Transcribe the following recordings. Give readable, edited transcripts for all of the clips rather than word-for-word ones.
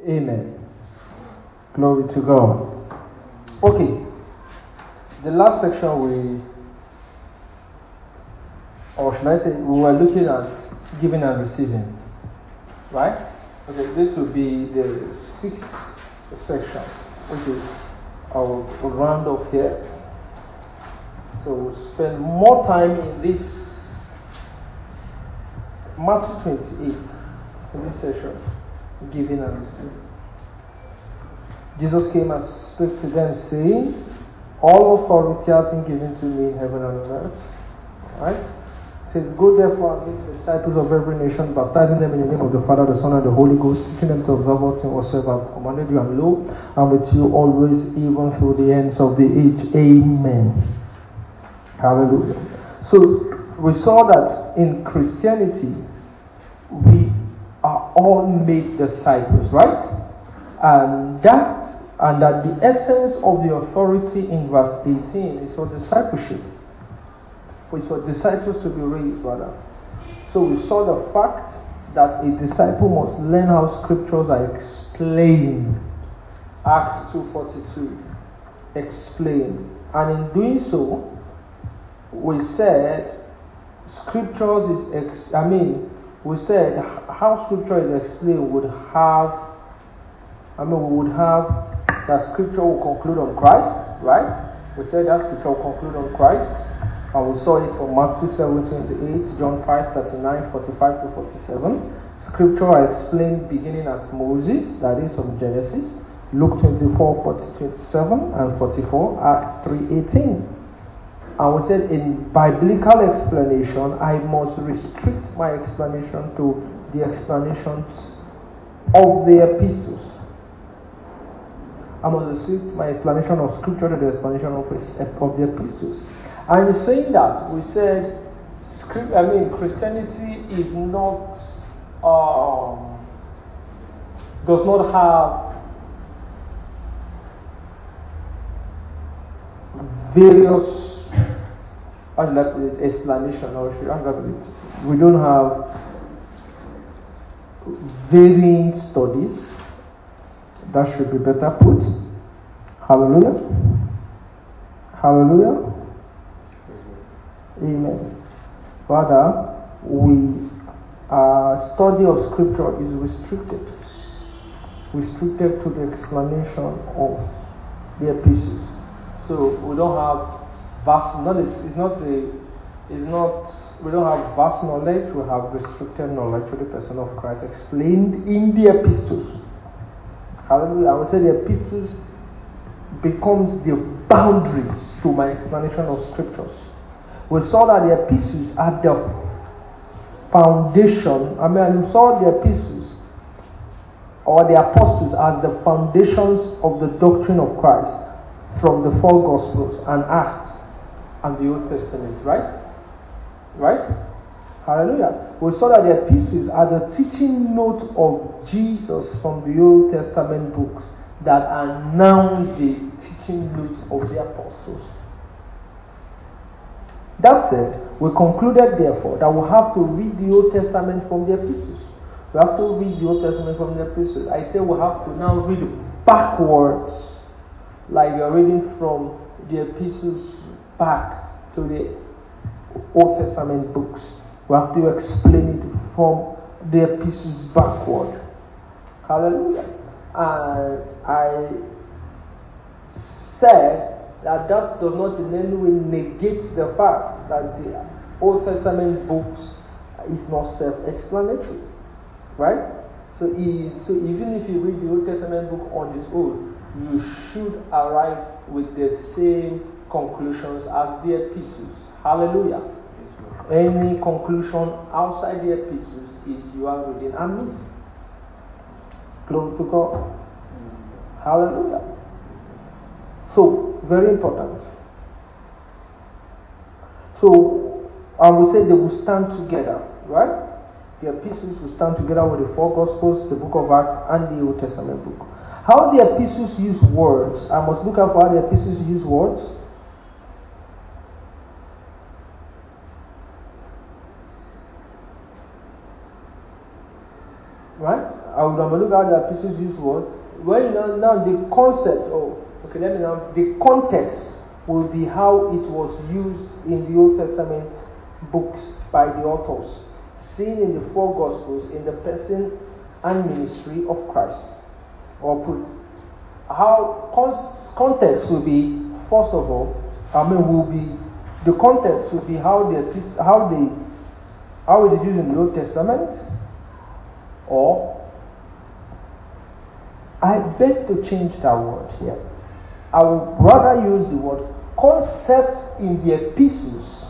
Amen. Glory to God. Okay. The last section or should I say, we were looking at giving and receiving. Right? Okay, this will be the 6th section, which is our round up here. So we'll spend more time in this Matthew 28, in this section, giving and receiving. Jesus came and spoke to them, saying, all authority has been given to me in heaven and on earth. Right? It says, go therefore and make disciples of every nation, baptizing them in the name of the Father, the Son, and the Holy Ghost, teaching them to observe all things whatsoever I have commanded you, and lo, I'm with you always, even through the ends of the age. Amen. Hallelujah. So we saw that in Christianity, we are all made disciples, right? And that the essence of the authority in verse 18 is for discipleship. It's for disciples to be raised, rather. So we saw the fact that a disciple must learn how scriptures are explained. Acts 2:42. Explained. And in doing so, we said scriptures we said how scripture is explained we would have that scripture will conclude on Christ, right? We said that scripture will conclude on Christ, and we saw it from Matthew 7:28, John 5:39, 45 to 47. Scripture are explained beginning at Moses, that is from Genesis, Luke 24:27 and 44, Acts 3:18. And we said in biblical explanation, I must restrict my explanation to the explanations of the epistles. I must restrict my explanation of scripture to the explanation of the epistles. And in saying that, we said, Christianity is not, does not have various explanation, or we don't have varying studies. That should be better put. Hallelujah. Hallelujah. Amen. Rather, our study of scripture is restricted to the explanation of the epistles. So we don't have vast knowledge. We don't have vast knowledge. We have restricted knowledge to the person of Christ explained in the epistles. Hallelujah. I would say the epistles becomes the boundaries to my explanation of scriptures. We saw that the epistles are the foundation. We saw the epistles or the apostles as the foundations of the doctrine of Christ from the 4 Gospels and Acts and the Old Testament, right? Right? Hallelujah. We saw that the epistles are the teaching note of Jesus from the Old Testament books that are now the teaching note of the apostles. That said, we concluded therefore that we have to read the Old Testament from the epistles. We have to read the Old Testament from the epistles. I say we have to now read backwards, like you're reading from the epistles back to the Old Testament books. We have to explain it from the epistles backward. Hallelujah. And I said that does not in any way negate the fact that the Old Testament books is not self-explanatory. Right? So even if you read the Old Testament book on its own, you should arrive with the same conclusions as the epistles. Hallelujah. Any conclusion outside the epistles is you are reading amiss. Glory to God. Hallelujah. So, very important. So, I will say they will stand together, right? The epistles will stand together with the 4 Gospels, the book of Acts, and the Old Testament book. How the epistles use words, I must look at how the epistles use words. Right? I would have a look at the epistles use word. Well, now the concept, the context will be how it was used in the Old Testament books by the authors, seen in the four Gospels in the person and ministry of Christ. Or put, how context will be, first of all, the context will be how it is used in the Old Testament, or I beg to change that word here. I would rather use the word concept in the epistles.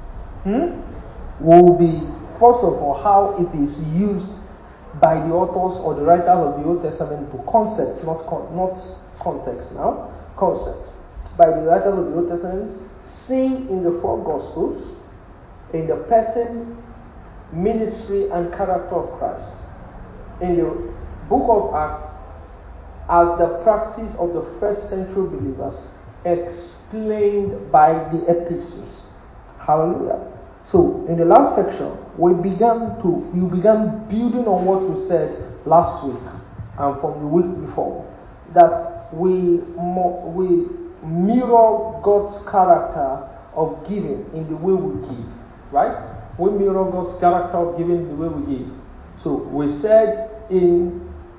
Will be, first of all, how it is used by the authors or the writers of the Old Testament book. Concept, not context now. Concept. By the writers of the Old Testament, seen in the four Gospels, in the person, ministry, and character of Christ. In the book of Acts, as the practice of the first century believers, explained by the epistles. Hallelujah. So, in the last section, you began building on what we said last week and from the week before, that we mirror God's character of giving in the way we give, right? We mirror God's character of giving in the way we give. So, we said in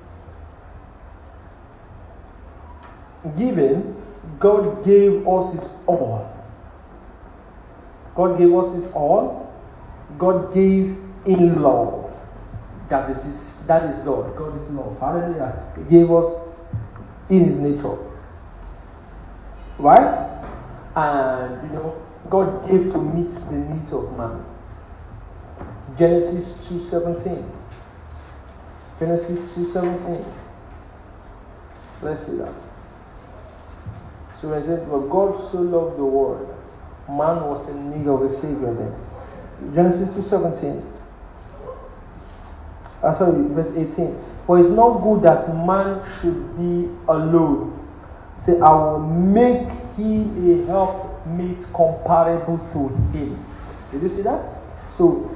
giving, God gave us His all. God gave us His all. God gave in love. That is God. God is love. Hallelujah. He gave us in His nature. Right? And God gave to meet the needs of man. Genesis 2:17. Genesis 2:17. Let's see that. So when it says, "But God so loved the world, man was in need of a Savior." Then Genesis 2:17. Sorry, verse 18. For it's not good that man should be alone. Say, I will make him a helpmate comparable to him. Did you see that? So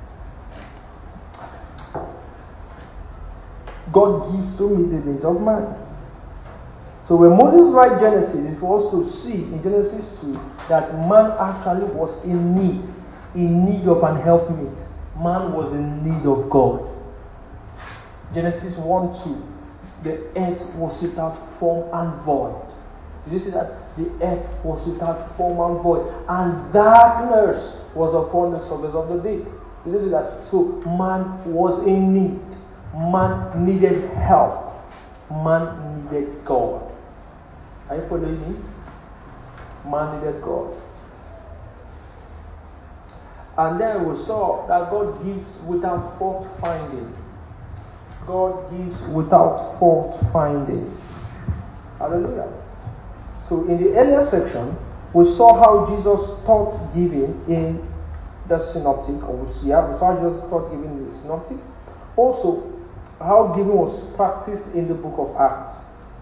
God gives to me the needs of man. So when Moses writes Genesis, it was to see in Genesis 2 that man actually was in need of an helpmate. Man was in need of God. Genesis 1:2, the earth was without form and void. Did you see that? The earth was without form and void, and darkness was upon the surface of the deep. Did you see that? So man was in need. Man needed help. Man needed God. Are you following me? Man needed God. And then we saw that God gives without fault finding. God gives without fault finding. Hallelujah. So in the earlier section, we saw how Jesus taught giving in the synoptic. We saw Jesus taught giving in the synoptic. Also, how giving was practiced in the book of Acts.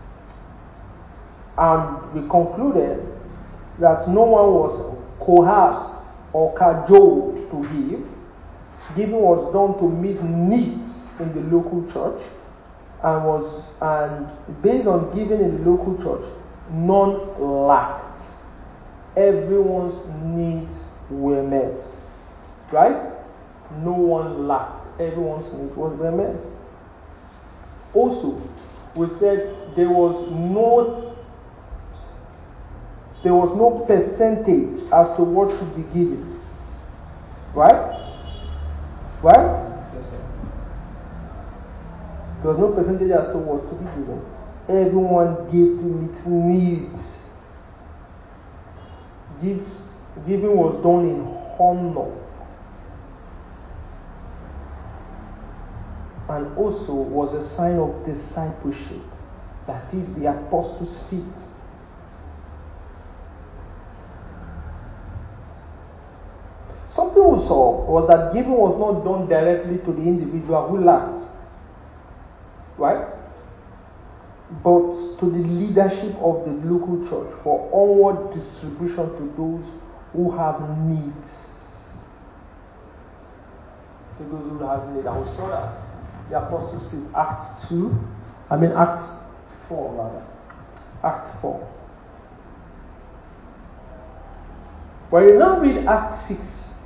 And we concluded that no one was coerced or cajoled to give. Giving was done to meet needs in the local church, and based on giving in the local church, none lacked. Everyone's needs were met. Right? No one lacked. Everyone's needs were met. Also, we said there was no percentage as to what should be given. Right? Right? Yes, sir. There was no percentage as to what to be given. Everyone gave to meet needs. Giving was done in honor. And also was a sign of discipleship. That is the apostles' feet. Something we saw was that giving was not done directly to the individual who lacked, right? But to the leadership of the local church for onward distribution to those who have needs. To those who have needs. And we saw that the Apostles' Creed, Act 4 rather. Act 4. When you now read Act 6,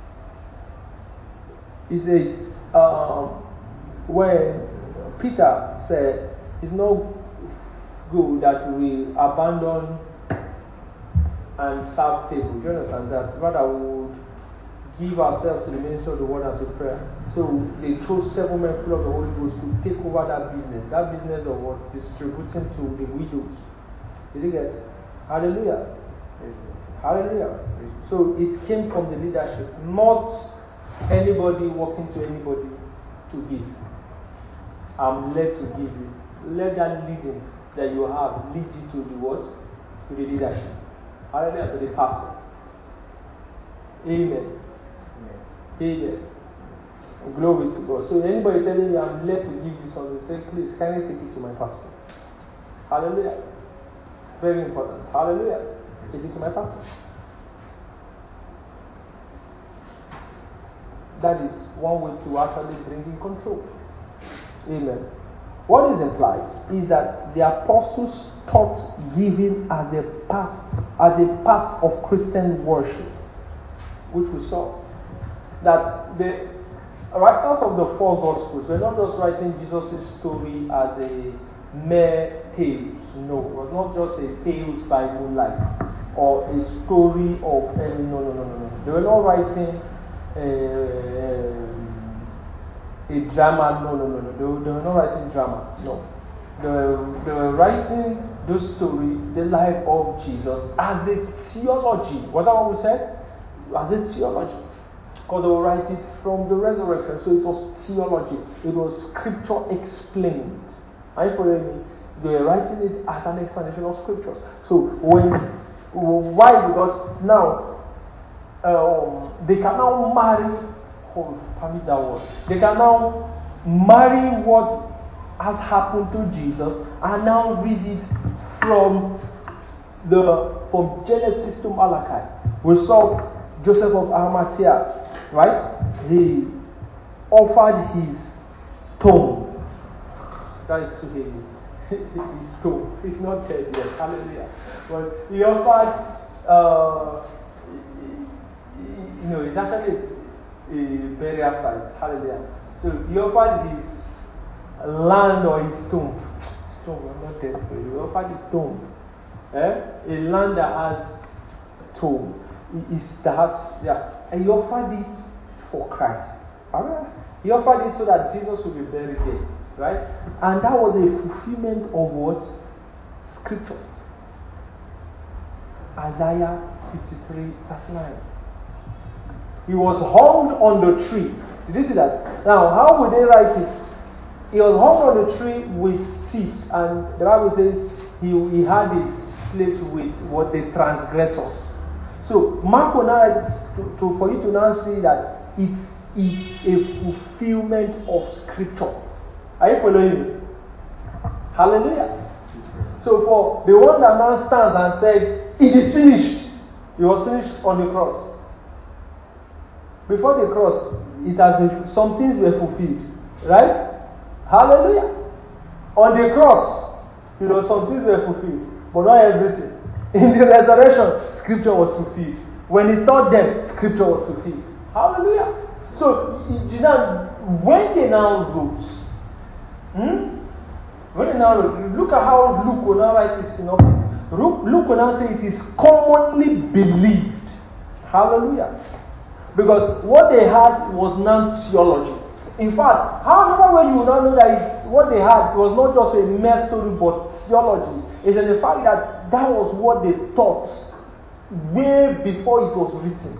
it says, when Peter said, it's not good that we abandon and serve table. Do you understand that? Rather, we would give ourselves to the ministry of the word and to prayer. So they chose 7 men full of the Holy Ghost to take over that business of what? Distributing to the widows. Did you get it? Hallelujah. Hallelujah. So it came from the leadership, not anybody walking to anybody to give. I'm led to give you. Let that leading that you have lead you to the what? To the leadership. Hallelujah. To the pastor. Amen. Amen. Glory to God. So anybody telling you I'm led to give this on, say, please, can you take it to my pastor? Hallelujah. Very important. Hallelujah. Take it to my pastor. That is one way to actually bring in control. Amen. What is implied is that the apostles taught giving as a part of Christian worship, which we saw. That the writers of the 4 Gospels were not just writing Jesus' story as a mere tales. No, it was not just a tales by moonlight or a story of any. No. They were not writing a drama. No. They were not writing drama. No. They were writing the story, the life of Jesus, as a theology. Was that what we said? As a theology. Because they will write it from the resurrection. So it was theology. It was scripture explained. Are you following me? They were writing it as an explanation of scriptures. So why? Because now they can now marry. Permit that word. They can now marry what has happened to Jesus and now read it from Genesis to Malachi. We saw Joseph of Arimathea. Right? He offered his tomb. That is too heavy. His tomb. He's not dead yet. Hallelujah. But he offered, it's actually a burial site. Hallelujah. So he offered his land or his tomb. His tomb, I'm not dead for you. He offered his tomb. A land that has tomb. And he offered it for Christ. Alright? He offered it so that Jesus would be buried there. Right? And that was a fulfillment of what? Scripture. Isaiah 53 verse 9. He was hung on the tree. Did you see that? Now, how would they write it? He was hung on the tree with sticks, and the Bible says he had his place with what the transgressors. So Mark will now for you to now see that it is a fulfillment of scripture. Are you following me? Hallelujah. So for the one that now stands and said, it is finished, it was finished on the cross. Before the cross, some things were fulfilled. Right? Hallelujah. On the cross, some things were fulfilled, but not everything. In the resurrection, scripture was fulfilled. When he taught them, scripture was fulfilled. Hallelujah. So, when they now wrote, look at how Luke will now write his synopsis. Luke will now say it is commonly believed. Hallelujah. Because what they had was not theology. In fact, however way you will now know that what they had was not just a mere story but theology, is in the fact that that was what they taught way before it was written.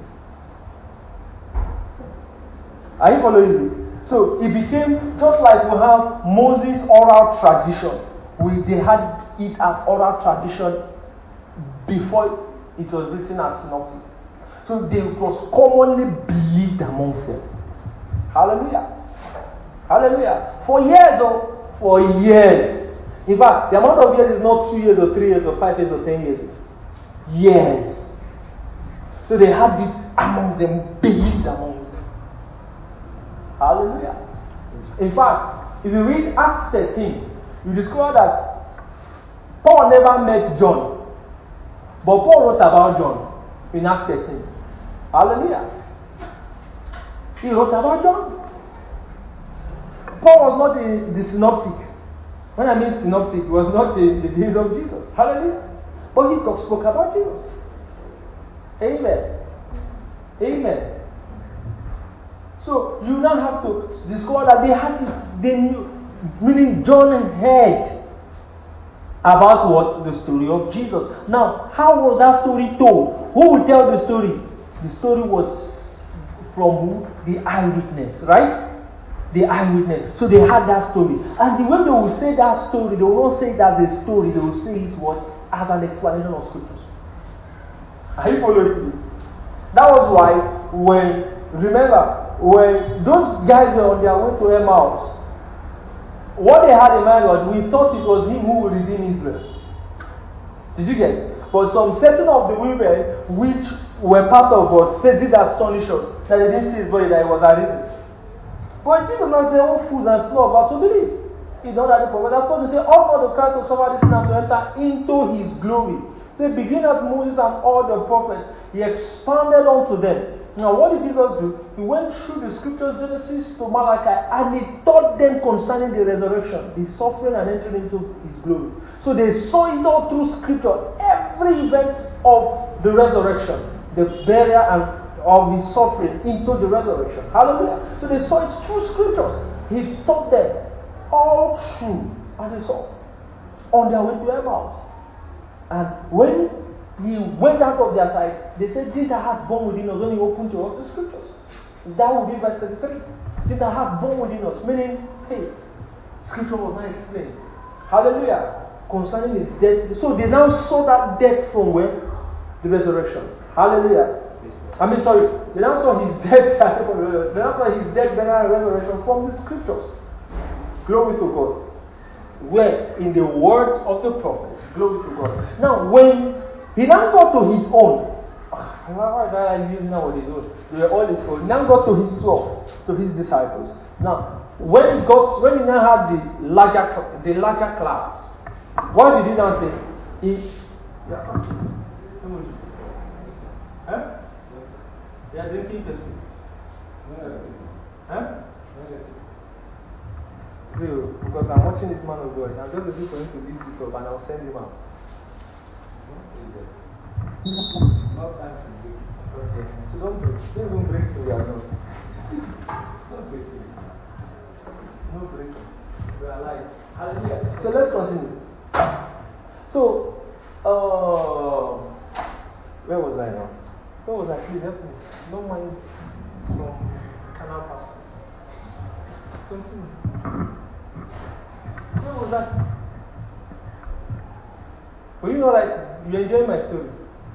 Are you following me? So it became just like we have Moses' oral tradition. They had it as oral tradition before it was written as synoptic. So it was commonly believed amongst them. Hallelujah. Hallelujah. For years. In fact, the amount of years is not 2 years or 3 years or 5 years or 10 years. Years. So they had it among them, believed among them. Hallelujah. In fact, if you read Acts 13, you discover that Paul never met John, but Paul wrote about John in Acts 13. Hallelujah. He wrote about John. Paul was not the synoptic. When I mean synoptic, he was not the days of Jesus. Hallelujah. But he spoke about Jesus. Amen. Amen. So you now have to discover that they knew, meaning John heard about what? The story of Jesus. Now, how was that story told? Who will tell the story? The story was from who? The eyewitness, right? The eyewitness. So they had that story. And when they will say that story, they will not say it as a story, they will say it what? As an explanation of scriptures. Are you following me? That was why when those guys were on their way to Emmaus, what they had in mind was, we thought it was him who would redeem Israel. Did you get it? But some certain of the women which were part of what said it astonished us that they didn't see his body, that it was arisen. But Jesus now said, oh fools and slow about to believe. He don't have the prophet. That's what they say, all for the Christ will suffer this and to enter into his glory. So beginning at Moses and all the prophets, he expounded unto them. Now what did Jesus do? He went through the scriptures, Genesis to Malachi, and he taught them concerning the resurrection, the suffering and entering into his glory. So they saw it all through scripture, every event of the resurrection, the burial and of his suffering into the resurrection. Hallelujah. So they saw it through scriptures. He taught them all through, and they saw on their way to Emmaus. And when he went out of their sight, they said, did our heart burn within us when he opened to us the scriptures? That would be verse 33. Did our heart burn within us? Meaning, hey, scripture was not explained. Hallelujah. Concerning his death. So they now saw that death from where? The resurrection. Hallelujah. They now saw his death. They now saw his death, burial, and resurrection from the scriptures. Glory to God. Where? In the words of the prophets. Glory to God. Now, when he now got to his own, why do I use now what his own? They were all his own. He now got to his 12, to his disciples. Now, when he now had the larger class, what did he now say? They are drinking Pepsi. Because I'm watching this man of God. I'm just looking for him to leave this up and I'll send him out. Okay. So don't break. Don't even break till we are done. Don't break it. No breaking. We are alive. Hallelujah. So let's continue. So, where was I now? Where was I? Please help me. Don't mind some canal pastors. Continue. Where was that? Well, you know, like, you enjoy my story.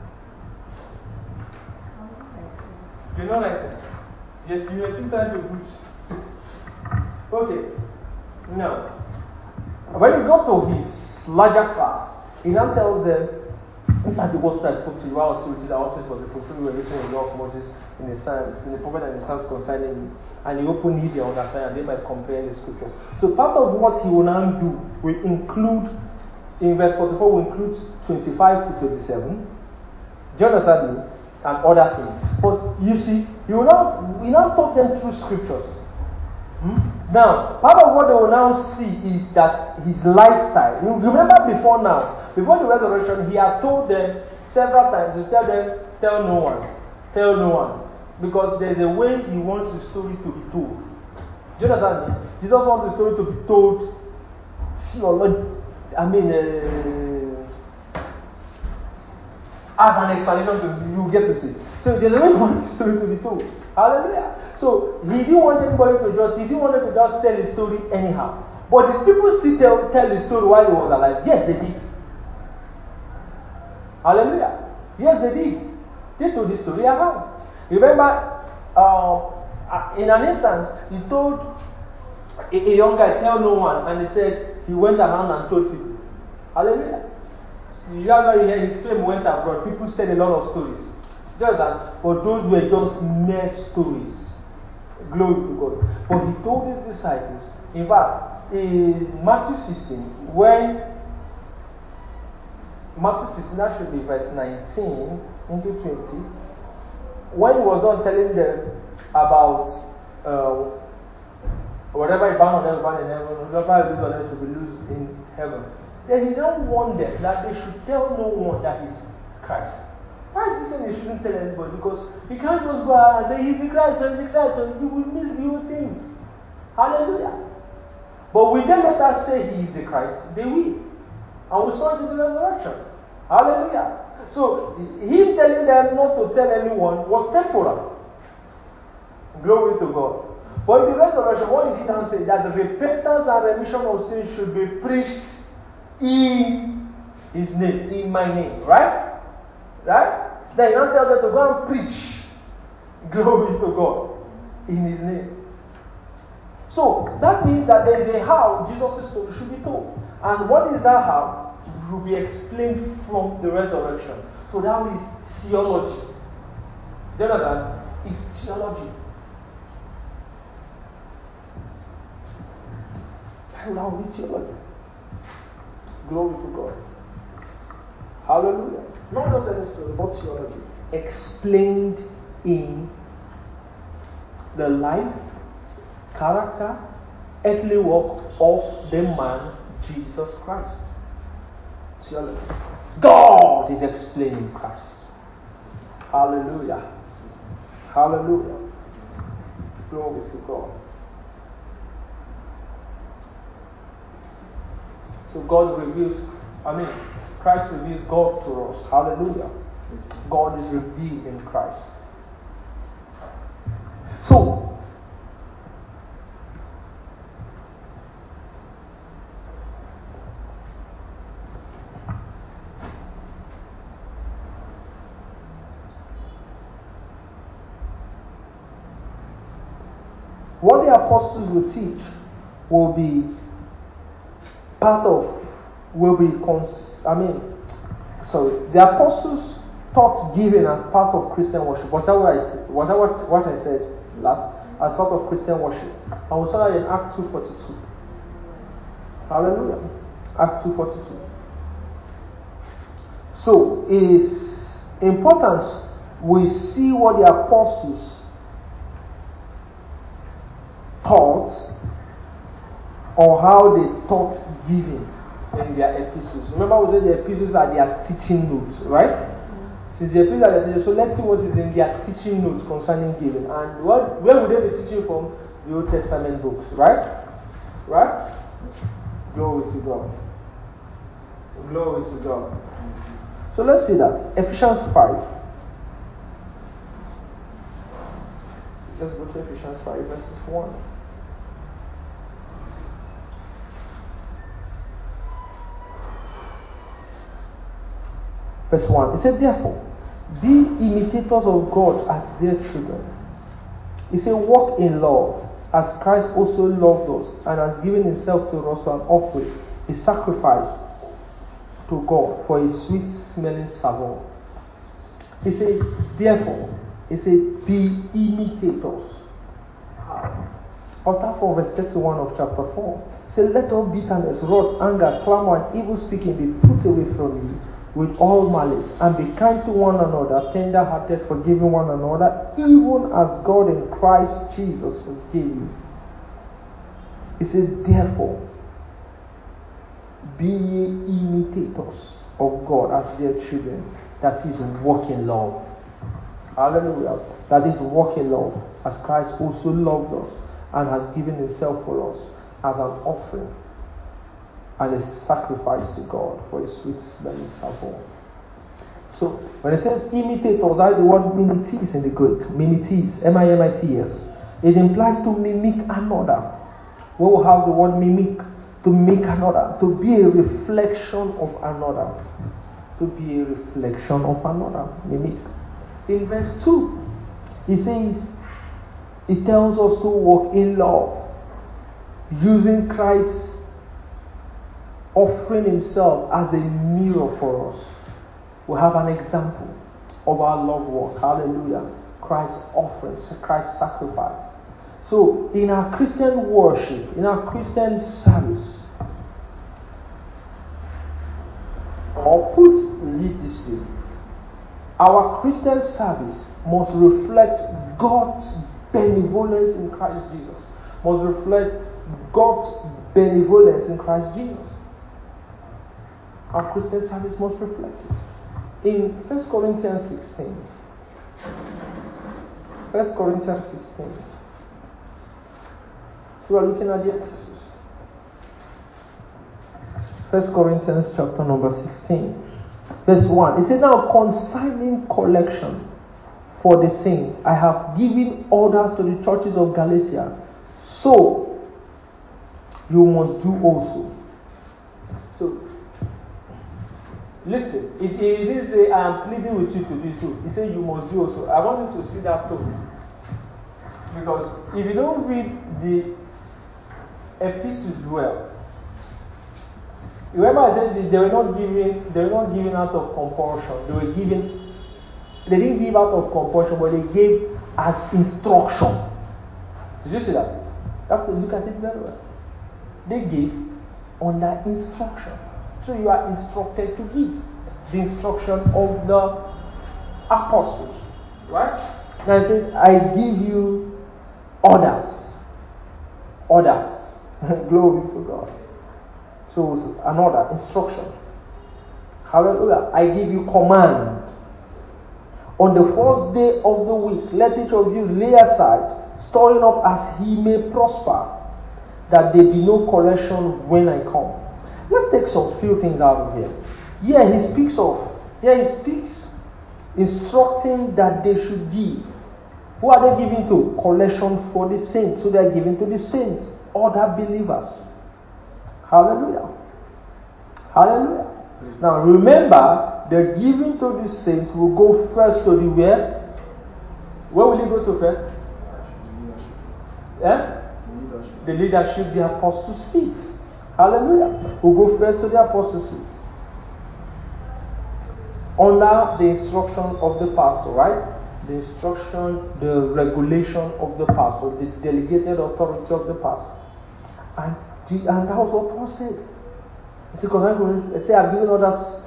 You know, like, yes, you were still trying to preach. Okay. Now, when he got to his larger class, he now tells them, these are the words that I spoke to you. I was with the altars for the fulfillment were written in the law of Moses, in the Psalms, in the prophet and the Psalms concerning me. And he opened their understanding and they might compare the scriptures. So part of what he will now do will include, in verse 44, will include 25 to 27. Do you understand me? And other things. But you see, he now taught them through scriptures. Now, part of what they will now see is that his lifestyle. You remember before the resurrection, he had told them several times to tell them, tell no one. Because there's a way he wants the story to be told. Do you understand me? Jesus wants the story to be told, as an explanation you get to see. So there's a way he wants the story to be told. Hallelujah. So he didn't want anybody to just tell his story anyhow. But did people still tell the story while he was alive? Yes, they did. Hallelujah. Yes, they did. They told the story around. Remember, in an instance, he told a young guy, tell no one, and he said he went around and told people. Hallelujah. You have not heard his fame went abroad. People said a lot of stories. Just that, but those were just mere stories. Glory to God. But he told his disciples, in fact, is Matthew 16, when Matthew 16, that should be verse 19 into 20, when he was done telling them about whatever is bound on earth, bound in heaven, whatever is loosed on earth to be loosed in heaven, then he don't want them that they should tell no one that he's Christ. Why is he saying they shouldn't tell anybody? Because you can't just go out and say he's the Christ, so you will miss the whole thing. Hallelujah. But when they let us say he is the Christ, they will. And we saw it in the resurrection. Hallelujah. So, him telling them not to tell anyone was temporal. Glory to God. But in the resurrection, what did he now say? That the repentance and remission of sins should be preached in his name, in my name. Right? Right? Then he now tells them to go and preach. Glory to God. In his name. So, that means that there is a how Jesus' story should be told. And what is that how? Will be explained from the resurrection. So that is theology. Do you understand? It's theology. That will be theology. Glory to God. Hallelujah. Not just any story, but theology. Explained in the life, character, earthly work of the man Jesus Christ. Theology. God is explaining Christ. Hallelujah. Hallelujah. Glory to God. So Christ reveals God to us. Hallelujah. God is revealed in Christ. So, what the apostles will teach will be the apostles taught giving as part of Christian worship. Was that what I said last? As part of Christian worship. And we saw that in Acts 2:42. Hallelujah. Acts 2:42. So it is important we see what the apostles taught, or how they taught giving in their epistles. Remember, we said the epistles are their teaching notes, right? Since the epistles are their teaching, so let's see what is in their teaching notes concerning giving. And where would they be teaching from? The Old Testament books, right? Right? Glory to God. Glory to God. So let's see that. Ephesians 5. Let's go to Ephesians 5, verses 1. Verse 1. It said, therefore, be imitators of God as dear children. It said, walk in love, as Christ also loved us and has given himself to us an offering, a sacrifice to God for a sweet smelling savour. It says, therefore, it said, be imitators. I'll start from verse 31 of chapter 4. It said, let all bitterness, wrath, anger, clamor, and evil speaking be put away from you, with all malice, and be kind to one another, tender-hearted, forgiving one another, even as God in Christ Jesus forgave you. He said, therefore, be ye imitators of God as dear children, that is, walk in love. Hallelujah. That is, walk in love, as Christ also loved us and has given himself for us as an offering and a sacrifice to God for a sweet smelling savour. So, when it says imitators, I the word mimetes in the Greek. Mimetes, M-I-M-I-T-S. It implies to mimic another. We will have the word mimic, to mimic another, to be a reflection of another. To be a reflection of another. Mimic. In verse 2, it tells us to walk in love, using Christ offering himself as a mirror for us. We have an example of our love walk. Hallelujah. Christ's offering, Christ's sacrifice. So, in our Christian worship, in our Christian service, or put it this way, our Christian service must reflect God's benevolence in Christ Jesus. Must reflect God's benevolence in Christ Jesus. Our Christian service must reflect it. In 1 Corinthians 16, 1 Corinthians 16, so we are looking at the epistles. 1 Corinthians chapter number 16, verse 1. It says, now concerning collection for the saints, I have given orders to the churches of Galatia, so you must do also. So, listen, it didn't say, I am pleading with you to do so. It said, you must do also. I want you to see that too. Because if you don't read the epistles well, remember I said they were not giving out of compulsion. They didn't give out of compulsion, but they gave as instruction. Did you see that? You have to look at it very well. They gave under instruction. So you are instructed to give the instruction of the apostles. Right? Now I said, I give you orders. Orders. Glory to God. So an order, instruction. Hallelujah. I give you command. On the first day of the week, let each of you lay aside, storing up as he may prosper, that there be no correction when I come. Let's take some few things out of here. He speaks instructing that they should give. Who are they giving to? Collection for the saints. So they are giving to the saints, other believers. Hallelujah. Hallelujah. Now remember, the giving to the saints will go first to the where? Where will it go to first? The leadership, the apostles' feet. Hallelujah. We'll go first to the apostles' feet. Under the instruction of the pastor, right? The instruction, the regulation of the pastor, the delegated authority of the pastor. And that was what Paul said. He said, because I've given orders,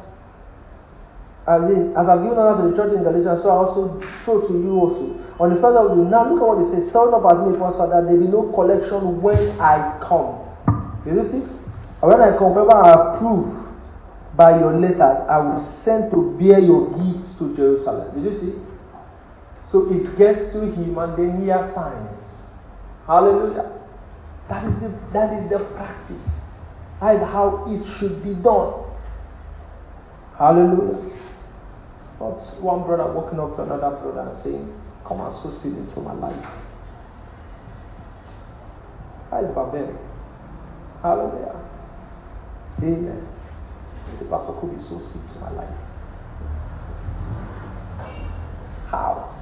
as I've given orders to the church in Galatia, so I also show to you also. On the first of you, now look at what it says, storing up as me pastor, that there be no collection when I come. Did you see? And when I come, whenever I approve by your letters, I will send to bear your gifts to Jerusalem. Did you see? So it gets to him and then he assigns. Hallelujah. That is the practice. That is how it should be done. Hallelujah. Not one brother walking up to another brother and saying, come and sow seed into my life. That is barbaric. Hallelujah. Amen. The pastor could be so seed to my life. How?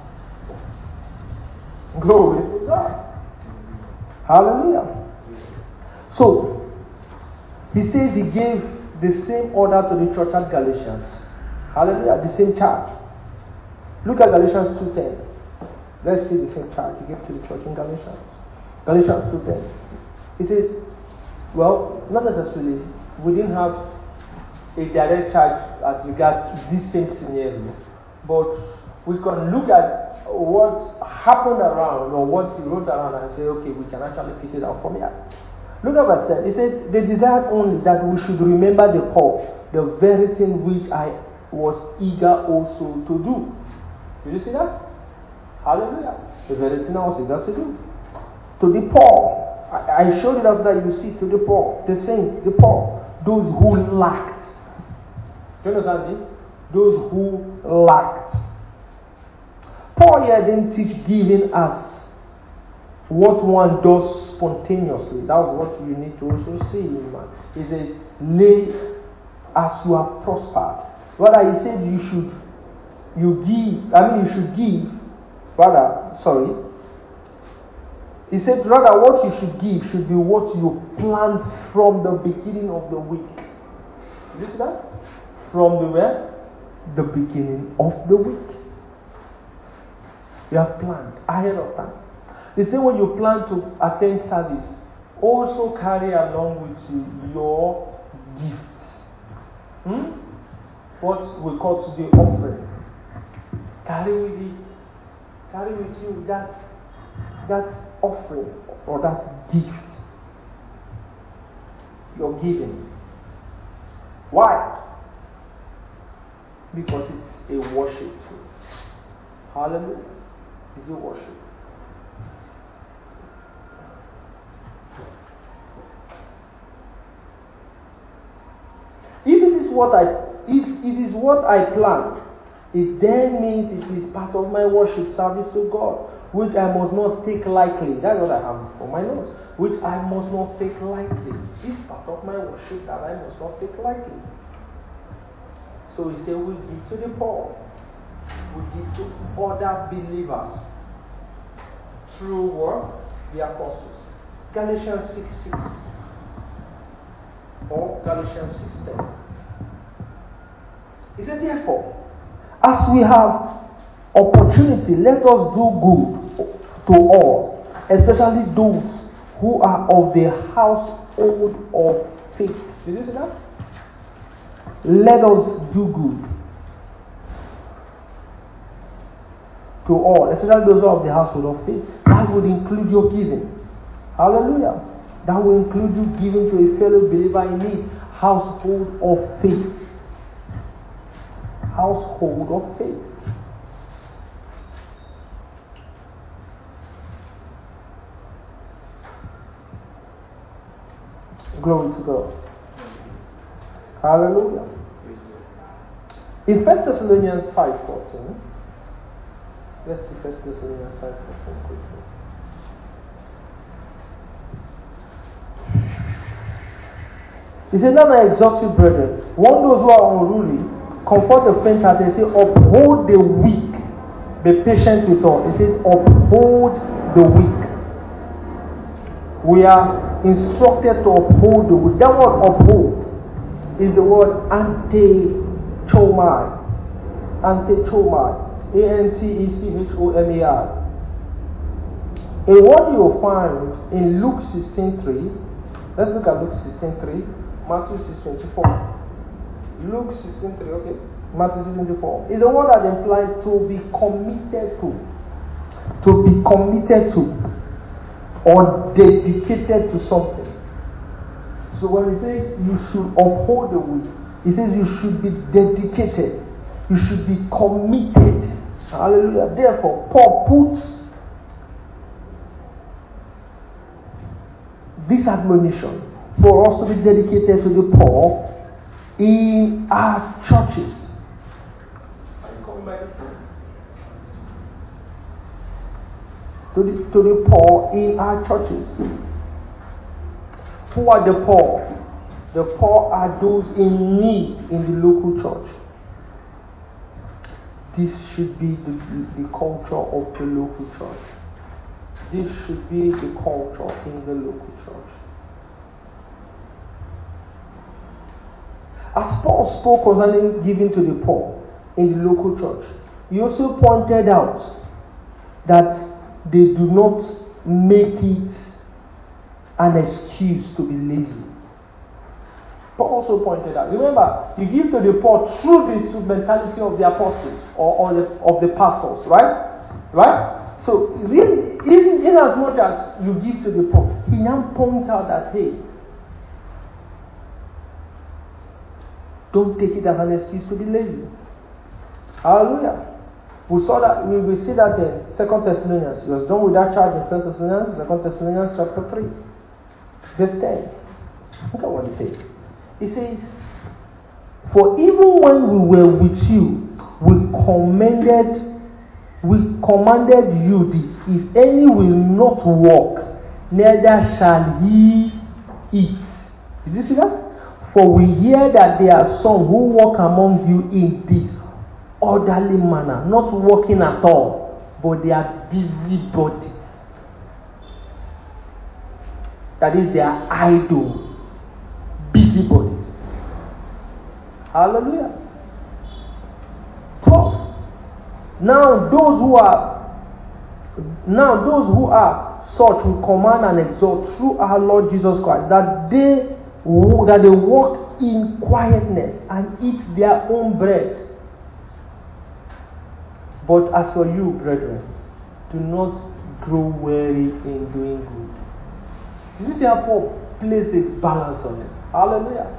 Glory to God. Hallelujah. So, he says he gave the same order to the church at Galatians. Hallelujah. The same charge. Look at Galatians 2:10. Let's see the same charge he gave to the church in Galatians. Galatians 2:10. He says, well, not necessarily. We didn't have a direct charge as regards this same scenario. But we can look at what happened around or what he wrote around and say, okay, we can actually pick it out from here. Look at verse 10. He said, they desired only that we should remember the call, the very thing which I was eager also to do. Did you see that? Hallelujah. The very thing I was eager to do. To the poor. I showed it up that you see, to the poor, the saints, the poor, those who lacked. Do you understand me? Those who lacked. Paul here didn't teach giving as what one does spontaneously. That's what you need to also see, man. He says, lay as you have prospered. Rather, he said you should give. He said, rather, what you should give should be what you planned from the beginning of the week. Did you see that? From the where? The beginning of the week. You have planned ahead of time. The same way you plan to attend service, also carry along with you your gift. What we call today offering. Carry with you that offering or that gift. You're giving. Why? Because it's a worship. Hallelujah. It's a worship. If it is what I plan, it then means it is part of my worship service to God, which I must not take lightly. That's what I have for my notes. Which I must not take lightly. This part of my worship that I must not take lightly. So we say we give to the poor. We give to other believers. Through what? The apostles. Galatians 6:6 or Galatians 6:10. He said, therefore, as we have opportunity, let us do good to all, especially those who are of the household of faith. Did you see that? Let us do good to all, especially those who are of the household of faith. That would include your giving. Hallelujah. That will include you giving to a fellow believer in need. Household of faith. Household of faith. Glory to God. Hallelujah. In 1 Thessalonians 5:14, let's see 1 Thessalonians 5:14 quickly. He said, now I exhort you, brethren, warn those who are unruly, comfort the faint-hearted. He said, uphold the weak, be patient with all. He says, uphold the weak. We are instructed to uphold the weak. That word uphold is the word antechomai. Antechomai. Antechomai. A word you'll find in Luke 16:3. Let's look at Luke 16:3. Matthew 6:24. Luke 16:3, okay? Matthew 6:24. Is a word that implies to be committed to. To be committed to. Or dedicated to something. So when it says you should uphold the weak, it says you should be dedicated. You should be committed. Hallelujah. Therefore, Paul puts this admonition for us to be dedicated to the poor in our churches. Are you coming by this time? To the poor in our churches. Who are the poor? The poor are those in need in the local church. This should be the culture of the local church. This should be the culture in the local church. As Paul spoke concerning giving to the poor in the local church, he also pointed out that they do not make it an excuse to be lazy. Paul also pointed out, remember, you give to the poor through the instrumentality of the apostles or of the pastors, right? Right? So, in as much as you give to the poor, he now points out that, hey, don't take it as an excuse to be lazy. Hallelujah. We saw that, we see that in 2 Thessalonians. He was done with that charge in 1 Thessalonians, 2 Thessalonians chapter 3, verse 10. Look at what he says. He says, for even when we were with you, we commanded you this, if any will not walk, neither shall he eat. Did you see that? For we hear that there are some who walk among you in this orderly manner, not walking at all, but they are busybodies. That is, they are idle, busybodies. Hallelujah. 12. Now those who are such we command and exhort through our Lord Jesus Christ, that they walk in quietness and eat their own bread. But as for you, brethren, do not grow weary in doing good. Did you see how Paul places a balance on it? Hallelujah.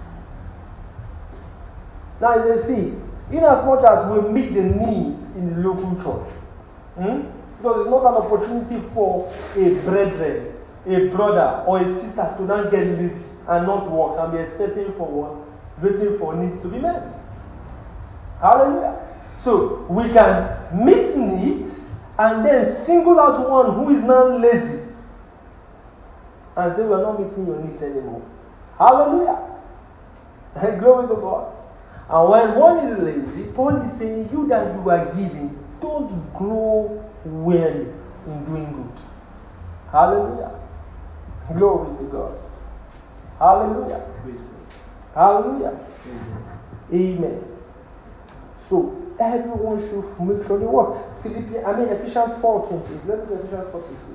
Now you see, in as much as we meet the need in the local church, because it's not an opportunity for a brethren, a brother or a sister to not get lazy and not work and be expecting for what? Waiting for needs to be met. Hallelujah. So we can meet needs and then single out one who is now lazy and say we are not meeting your needs anymore. Hallelujah. Glory to God. And when one is lazy, Paul is saying, you that you are giving, don't grow weary in doing good. Hallelujah. Glory to God. Hallelujah. Hallelujah. Amen. So everyone should make sure they work. Ephesians 4:20. Let me Ephesians 4:20.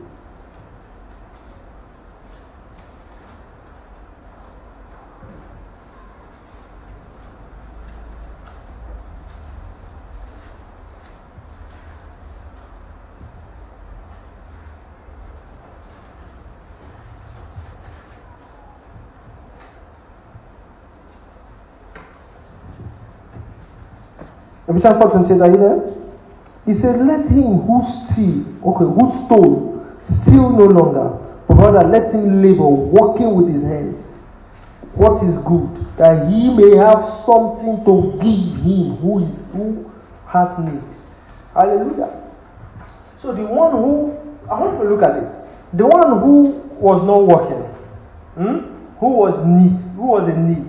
Ephesians 4:28, are you there? He said, let him who stole, steal no longer, but rather let him labor, working with his hands. What is good, that he may have something to give him who has need. Hallelujah. So the one who, I want you to look at it. The one who was not working, who was in need.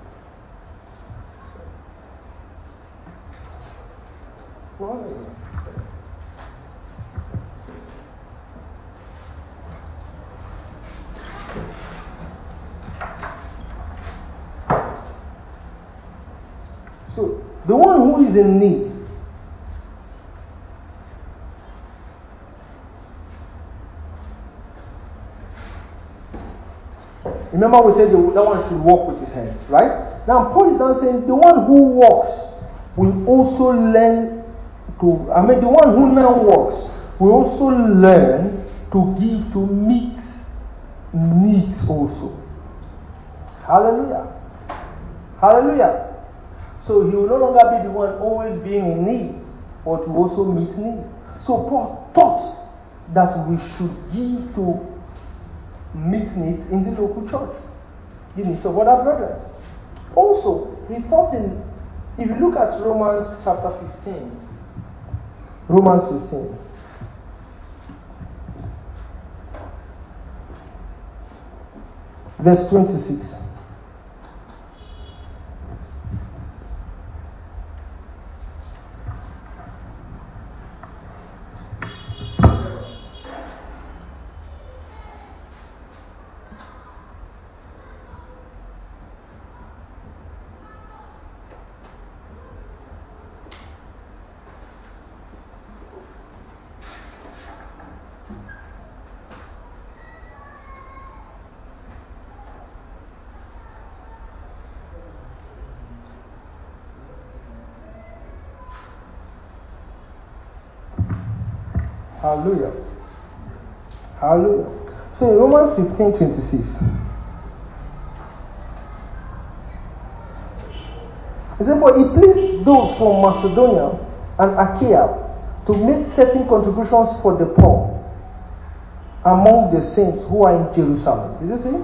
So, the one who is in need, remember we said that one should walk with his hands, right? Now Paul is now saying the one who walks will also learn to, the one who now walks will also learn to give, to meet needs also. Hallelujah. Hallelujah. So he will no longer be the one always being in need, but to also meet need. So Paul taught that we should give to meet needs in the local church, the needs of other brothers. Also, he taught if you look at Romans chapter 15, Romans 15. Verse 26. Hallelujah. Hallelujah. So in Romans 15:26, it says, for it pleased those from Macedonia and Achaia to make certain contributions for the poor among the saints who are in Jerusalem. Did you see?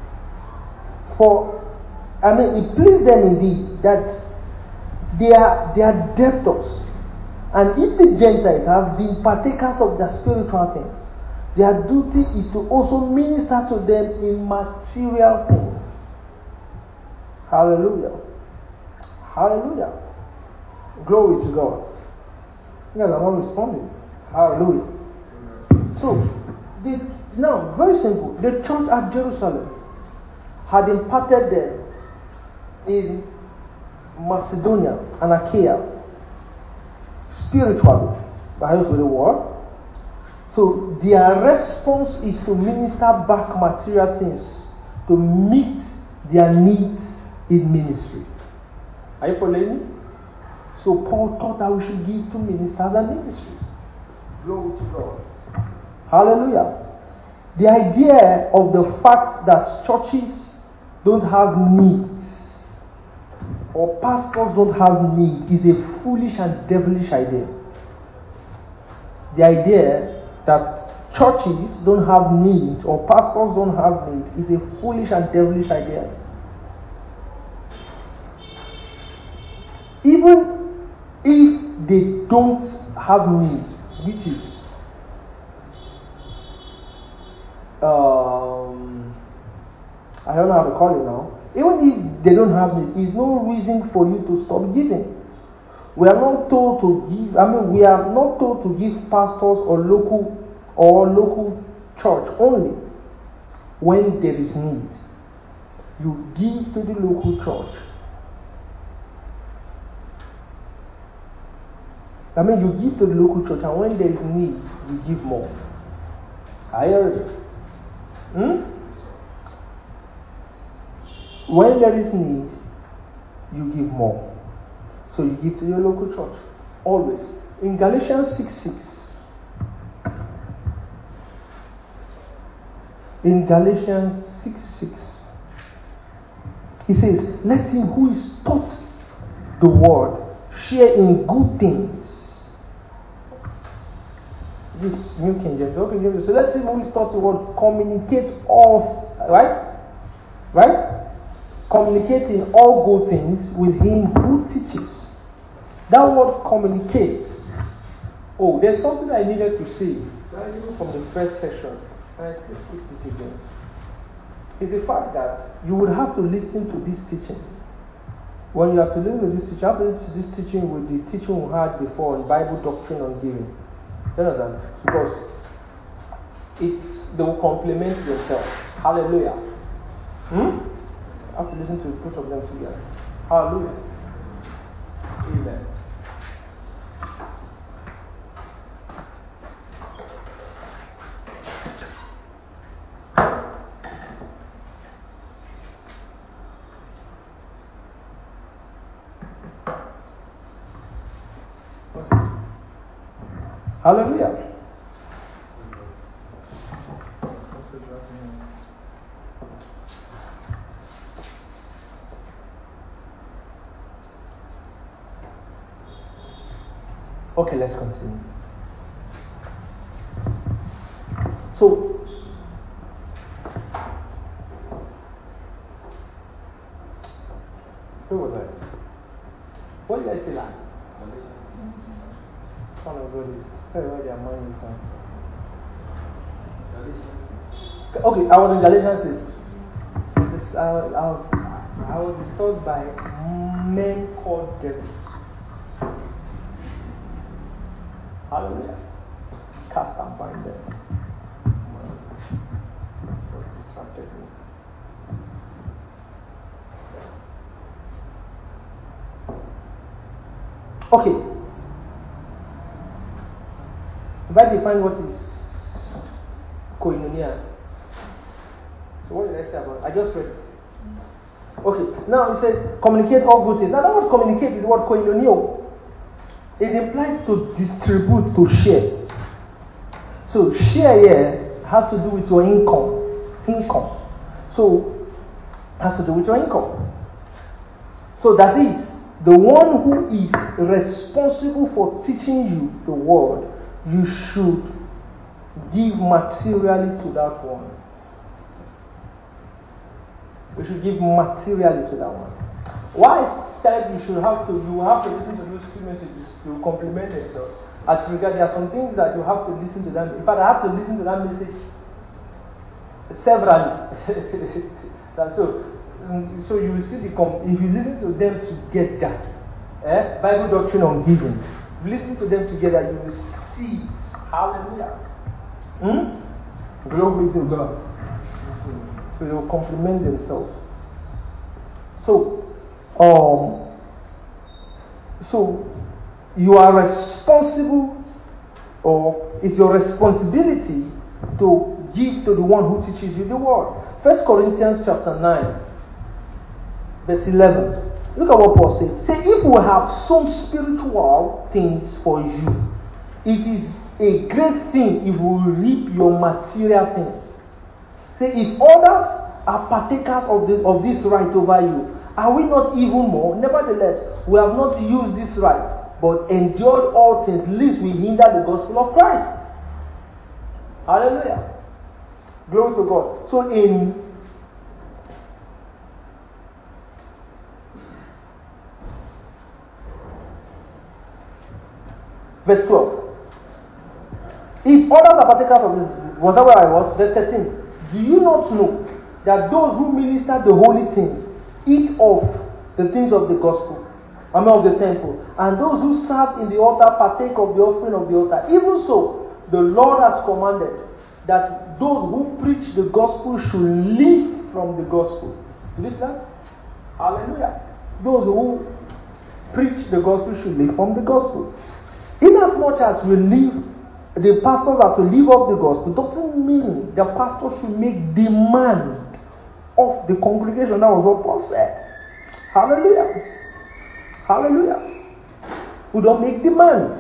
It pleased them indeed that they are debtors. And if the Gentiles have been partakers of their spiritual things, their duty is to also minister to them in material things. Hallelujah. Hallelujah. Glory to God. You guys are not responding. Hallelujah. So, now, very simple. The church at Jerusalem had imparted them in Macedonia and Achaia spiritually, by use of the word, So their response is to minister back material things to meet their needs in ministry. Are you following me? So Paul thought that we should give to ministers and ministries. Glory to God. Hallelujah. The idea of the fact that churches don't have needs or pastors don't have need is a foolish and devilish idea. The idea that churches don't have need or pastors don't have need is a foolish and devilish idea. Even if they don't have need, which is I don't know how to call it now. Even if they don't have need, there's no reason for you to stop giving. We are not told to give. We are not told to give pastors or local church only when there is need. You give to the local church. You give to the local church, and when there is need, you give more. I heard it. When there is need, you give more. So you give to your local church. Always. In Galatians 6:6. In Galatians 6:6. He says, let him who is taught the word share in good things. This New King James. Okay, so let him who is taught the word communicate all, right? Right? Communicate in all good things with him who teaches. That word communicate. Oh, there's something I needed to say. Even from the first session. And I just skipped it again. It's the fact that you would have to listen to this teaching. When you have to listen to this teaching, you have to listen to this teaching with the teaching we had before on Bible doctrine on giving. Do you understand? Because they will complement themselves. Hallelujah. You have to listen to both of them together. Hallelujah. Amen. Hallelujah. Okay, let's continue. So, where was I? What did I say last? One of those. Where their money comes. Okay, I was in Galatians 6. I was disturbed by men called devils. Hallelujah. Cast and bind them. Just distracted me. Okay. If I define what is koinonia, so what did I say about it? I just read it. Okay, now it says communicate all good things. Now that word communicate is the word koinonio. It implies to distribute, to share. So share here has to do with your income. So has to do with your income. So that is the one who is responsible for teaching you the word. You should give materially to that one. We should give materially to that one. Why I said you have to listen to those two messages to complement themselves. As regard, there are some things that you have to listen to them. In fact, I have to listen to that message severally. So you will see if you listen to them together, Bible doctrine on giving. Listen to them together, you will see it. Hallelujah. Glory to God. So they will complement themselves. So you are responsible or it's your responsibility to give to the one who teaches you the word. 1 Corinthians chapter 9, verse 11. Look at what Paul says. Say, if we have some spiritual things for you, it is a great thing if we reap your material things. Say, if others are partakers of this right over you, are we not even more? Nevertheless, we have not used this right, but endured all things, lest we hinder the gospel of Christ. Hallelujah. Glory to God. So in verse 12, if others are partakers of this, was that where I was? Verse 13. Do you not know that those who minister the holy things eat of the things of the gospel, of the temple, and those who serve in the altar partake of the offering of the altar? Even so, the Lord has commanded that those who preach the gospel should live from the gospel. You listen? Hallelujah. Those who preach the gospel should live from the gospel. Inasmuch as we live, the pastors are to live off the gospel, doesn't mean the pastor should make demand of the congregation. That was what Paul said. Hallelujah. Hallelujah. We don't make demands.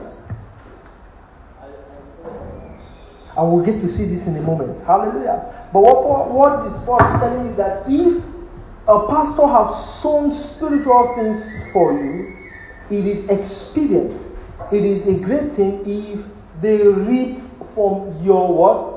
And we'll get to see this in a moment. Hallelujah. But what this Paul is telling you is that if a pastor has sown spiritual things for you, it is expedient. It is a great thing if they reap from your what?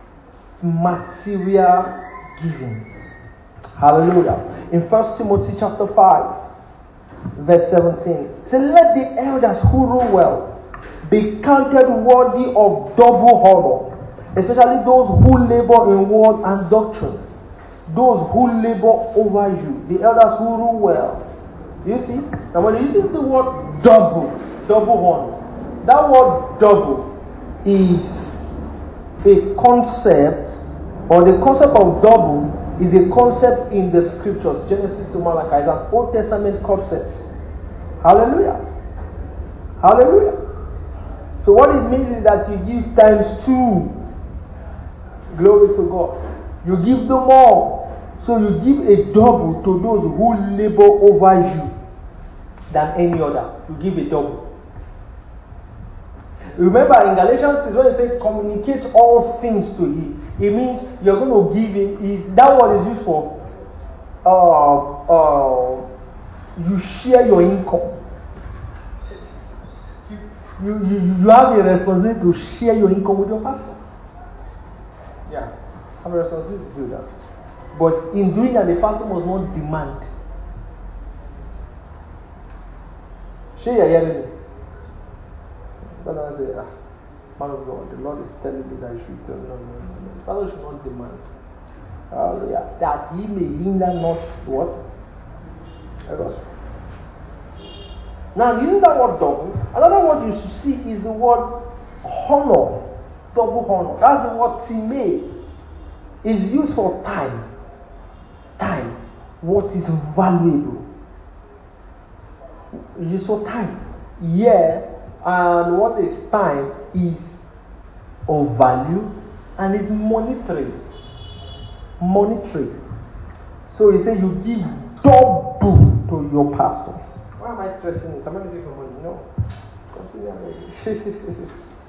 Material giving. Hallelujah. In 1 Timothy chapter 5, verse 17, it says, let the elders who rule well be counted worthy of double honor, especially those who labor in word and doctrine, those who labor over you, the elders who rule well. You see? Now when he uses the word double honor, that word double is a concept, or the concept of double is a concept in the scriptures. Genesis to Malachi is an Old Testament concept. Hallelujah. Hallelujah. So what it means is that you give times 2. Glory to God. You give them more. So you give a double to those who labor over you than any other. You give a double. Remember in Galatians 6 when it says communicate all things to him, it means you're going to give him. That word is used for you share your income. You have a responsibility to share your income with your pastor. Yeah, have a responsibility to do that. But in doing that, the pastor must not demand. Share your hearing. But I say, man of God, the Lord is telling me that I should tell. No. The pastor should not demand. Hallelujah. That he may hinder not what? The gospel. Now, using that word double, another word you should see is the word honor. Double honor. That's the word time. Is used for time. Time. What is valuable. It's used for time. Yeah. And what is time is of value and is monetary. Monetary. So he said you give double to your pastor. Why am I stressing it? Somebody give for money. No. Continue.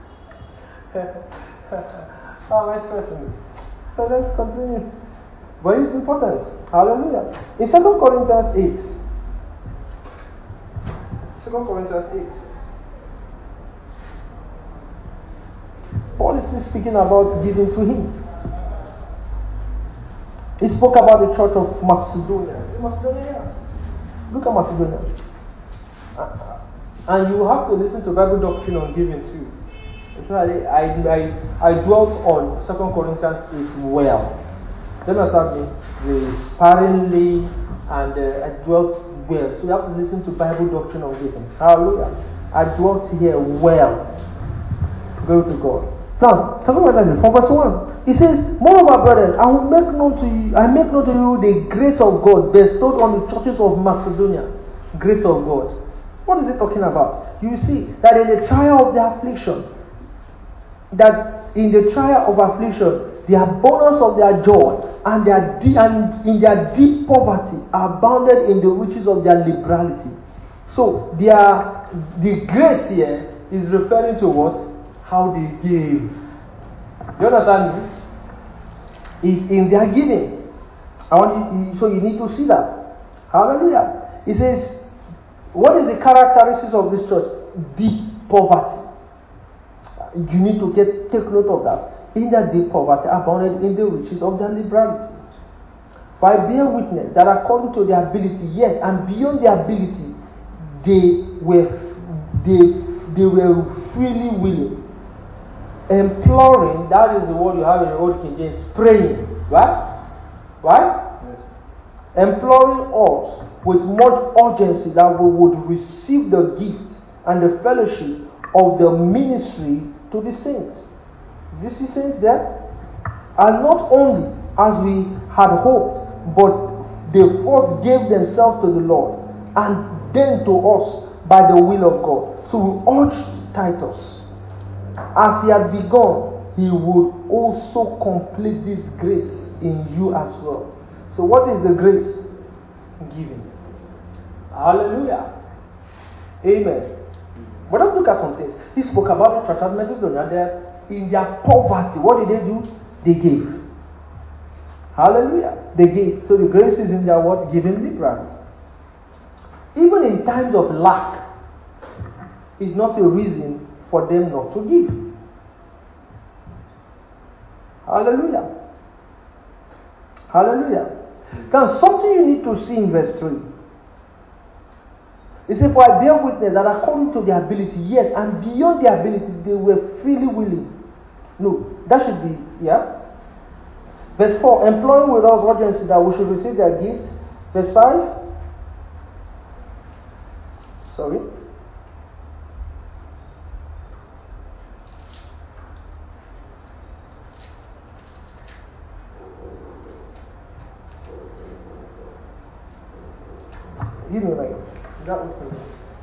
Why am I stressing it? So let's continue. But it's important. Hallelujah. In 2 Corinthians 8. 2 Corinthians 8. Paul is still speaking about giving to him. He spoke about the church of Macedonia. Macedonia. Look at Macedonia. And you have to listen to Bible doctrine on giving too. Especially, I dwelt on 2 Corinthians 8 well. Don't understand me? Sparingly, and I dwelt well. So you have to listen to Bible doctrine on giving. Hallelujah. I dwelt here well. Glory to God. Now, 2 Corinthians 4 verse 1. He says, moreover, brethren, I make known to you the grace of God bestowed on the churches of Macedonia. Grace of God. What is it talking about? You see that in the trial of the affliction, that in the trial of affliction, the abundance of their joy and in their deep poverty are abounded in the riches of their liberality. So the grace here is referring to what? How they give. You understand me? It's in their giving. So you need to see that. Hallelujah. It says, what is the characteristics of this church? Deep poverty. You need to take note of that. In their deep poverty, abounded in the riches of their liberality. For I bear witness that according to their ability, yes, and beyond their ability, they were freely willing, imploring. That is the word you have in the Old King James, praying, right? Right? Yes. Imploring us with much urgency that we would receive the gift and the fellowship of the ministry to the saints. This is saints there, and not only as we had hoped, but they first gave themselves to the Lord, and then to us by the will of God. So we urged Titus, as he had begun, he would also complete this grace in you as well. So what is the grace? Giving. Hallelujah. Amen. But let's look at some things. He spoke about the church Adventist that in their poverty, what did they do? They gave. Hallelujah. They gave. So the grace is in their what? Giving liberally. Even in times of lack, is not a reason for them not to give. Hallelujah. Hallelujah. Now, something you need to see in verse 3. It says, for I bear witness that according to their ability, yes, and beyond their ability, they were freely willing. No, that should be, yeah. Verse 4, employing with us urgency that we should receive their gifts. Verse 5. Sorry. You know, like, that was me.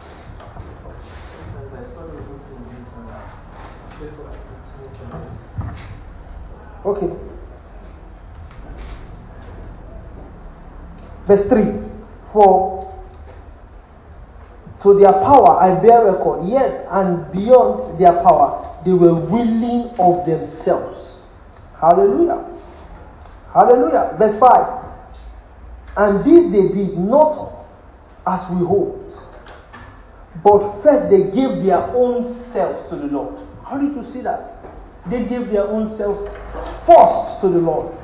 Okay. Verse 3. For to their power I bear record, yes, and beyond their power, they were willing of themselves. Hallelujah. Hallelujah. Verse 5. And this they did not as we hoped, but first they gave their own selves to the Lord. How did you see that? They gave their own selves first to the Lord.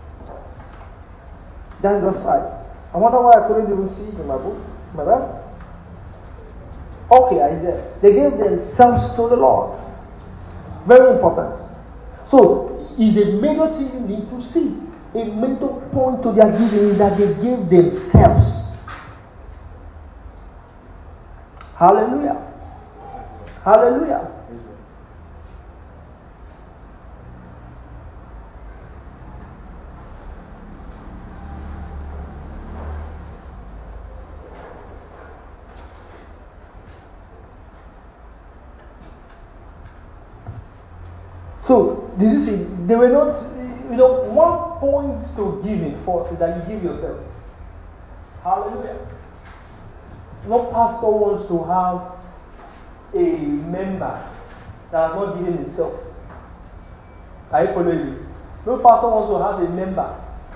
That's verse 5. I wonder why I couldn't even see it in my book. My bad. Okay, Isaiah. They gave themselves to the Lord. Very important. So, is a major thing you need to see. A major point to their giving is that they gave themselves. Hallelujah. Hallelujah. So, did you see? They were not, one point to giving first is that you give yourself. Hallelujah. No pastor wants to have a member that has not given himself. Are you following me? No pastor wants to have a member.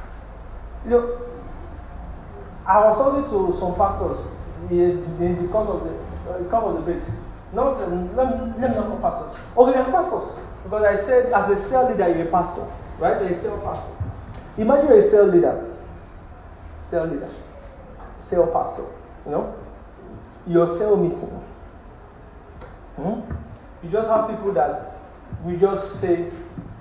I was talking to some pastors in the course of the break. Let me not call pastors. Okay, they're pastors. Because I said, as a cell leader, you're a pastor. Right? You're a cell pastor. Imagine you're a cell leader. Cell pastor. Your cell meeting. You just have people that we just say,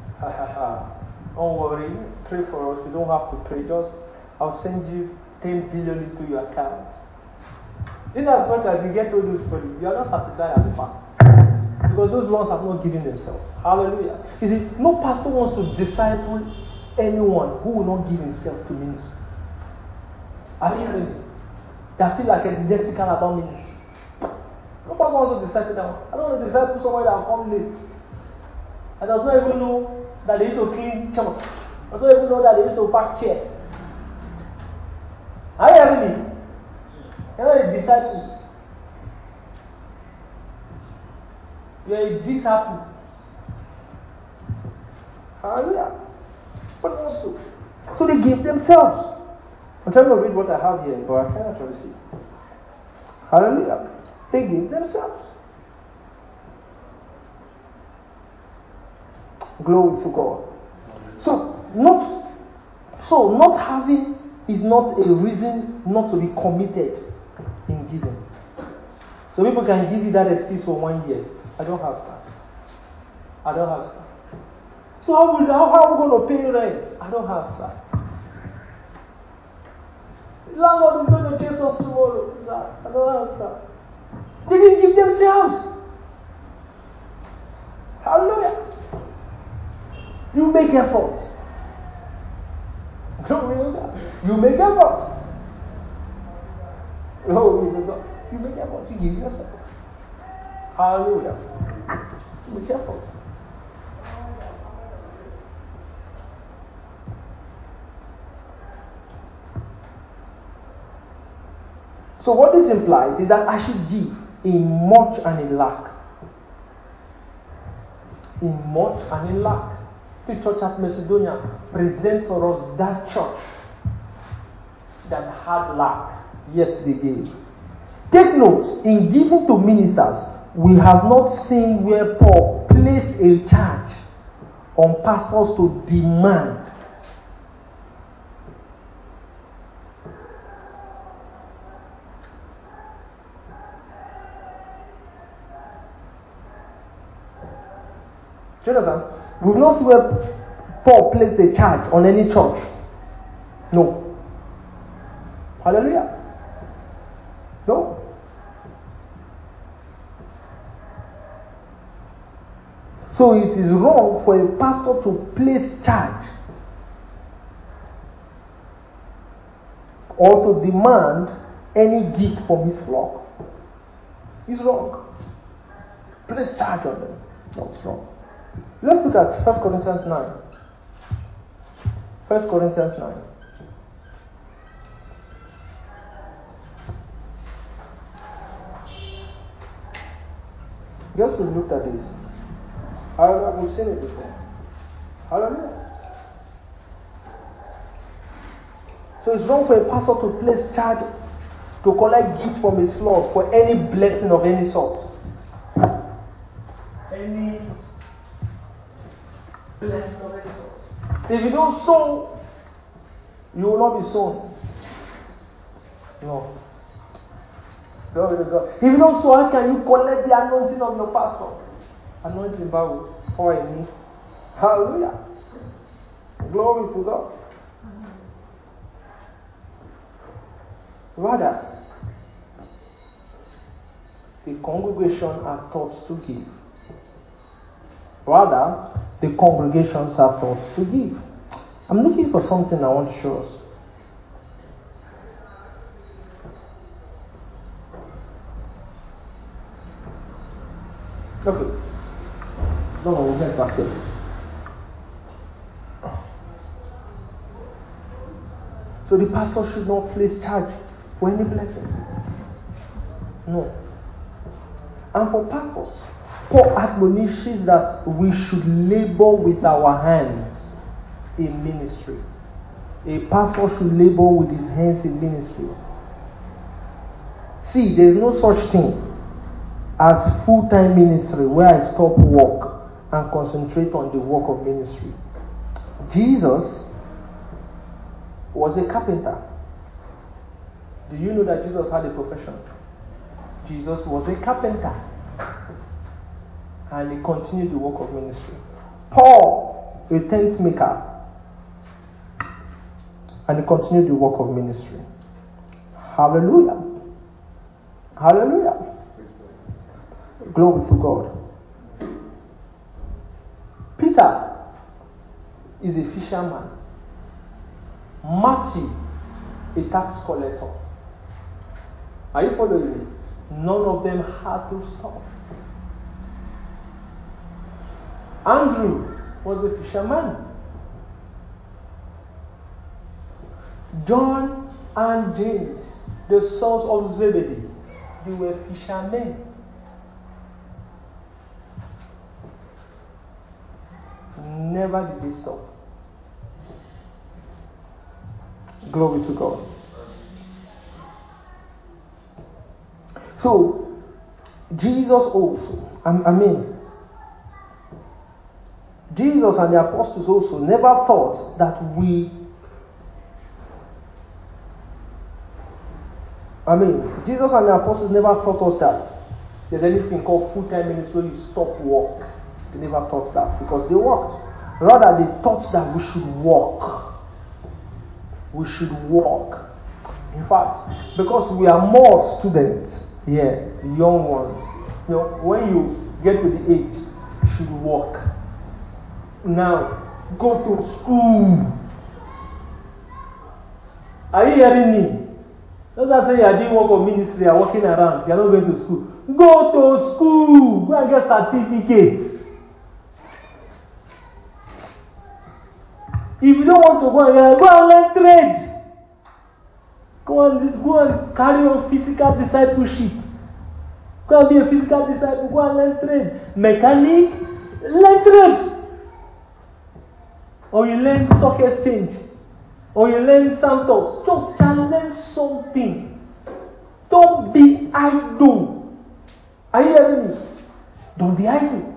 don't worry, pray for us. You don't have to pray. I'll send you 10 billion into your account. In as much as you get all those money, you are not satisfied as a pastor. Because those ones have not given themselves. Hallelujah. You see, no pastor wants to disciple anyone who will not give himself to ministry. Are you hearing me? That feel like a lexical about ministry. No pastor wants to disciple them. I don't want to disciple somebody that will come late. And does not even know that they used to clean church. Does not even know that they used to pack chair. Are you hearing me? You're not a disciple. You're a disciple. Hallelujah. But also, so they gave themselves. I'm trying to read what I have here, but I can't actually see. Hallelujah. They gave themselves. Glory to God. So not having is not a reason not to be committed in giving. So people can give you that excuse for 1 year. I don't have, sir. I don't have, sir. So how are we going to pay rent? I don't have, sir. The landlord is going to chase us tomorrow, sir. I don't have, sir. They didn't give themselves. Hallelujah. You make effort. You make effort. You make effort. You give yourself. Hallelujah. You make effort. So what this implies is that I should give in much and in lack. In much and in lack. The church at Macedonia presents for us that church that had lack, yet they gave. Take note, in giving to ministers, we have not seen where Paul placed a charge on pastors to demand. Do you understand? We've not seen where Paul placed a charge on any church. No. Hallelujah. No. So it is wrong for a pastor to place charge or to demand any gift from his flock. It's wrong. Place charge on them. No, it's wrong. Let's look at 1 Corinthians 9. 1 Corinthians 9. Guess we looked at this. Hallelujah. We've seen it before. Hallelujah. So it's wrong for a pastor to place charge to collect gifts from his flock for any blessing of any sort. Any blessing of any sort. If you don't sow, you will not be sown. No. Glory to God. If you don't sow, how can you collect the anointing of your pastor? Anointing Bible for me. Hallelujah. Glory to God. Rather, the congregation are taught to give. Rather, the congregations are taught to give. I'm looking for something I want to show us. Okay. No, we'll get back to it. So the pastor should not place charge for any blessing. No. And for pastors, Paul admonishes that we should labor with our hands in ministry. A pastor should labor with his hands in ministry. See, there is no such thing as full-time ministry where I stop work and concentrate on the work of ministry. Jesus was a carpenter. Do you know that Jesus had a profession? Jesus was a carpenter. And he continued the work of ministry. Paul, a tent maker. And he continued the work of ministry. Hallelujah. Hallelujah. Glory to God. Peter is a fisherman. Matthew, a tax collector. Are you following me? None of them had to stop. Andrew was a fisherman. John and James, the sons of Zebedee, they were fishermen. Never did they stop. Glory to God. So, Jesus also, Jesus and the apostles also never thought that Jesus and the apostles never taught us that there's anything called full-time ministry where you stop work. They never taught that because they worked. Rather, they taught that we should walk. We should walk. In fact, because we are more students here, the young ones, when you get to the age, you should walk. Now, go to school. Are you hearing me? Don't say you are doing work of ministry, you are walking around, you are not going to school. Go to school. Go and get certificates. If you don't want to go and learn trade. Go and carry on physical discipleship. Go and be a physical disciple. Go and learn trade. Mechanic, learn trade. Or you learn stock exchange. Or you learn Santos. Just can learn something. Don't be idle. Are you hearing me? Don't be idle.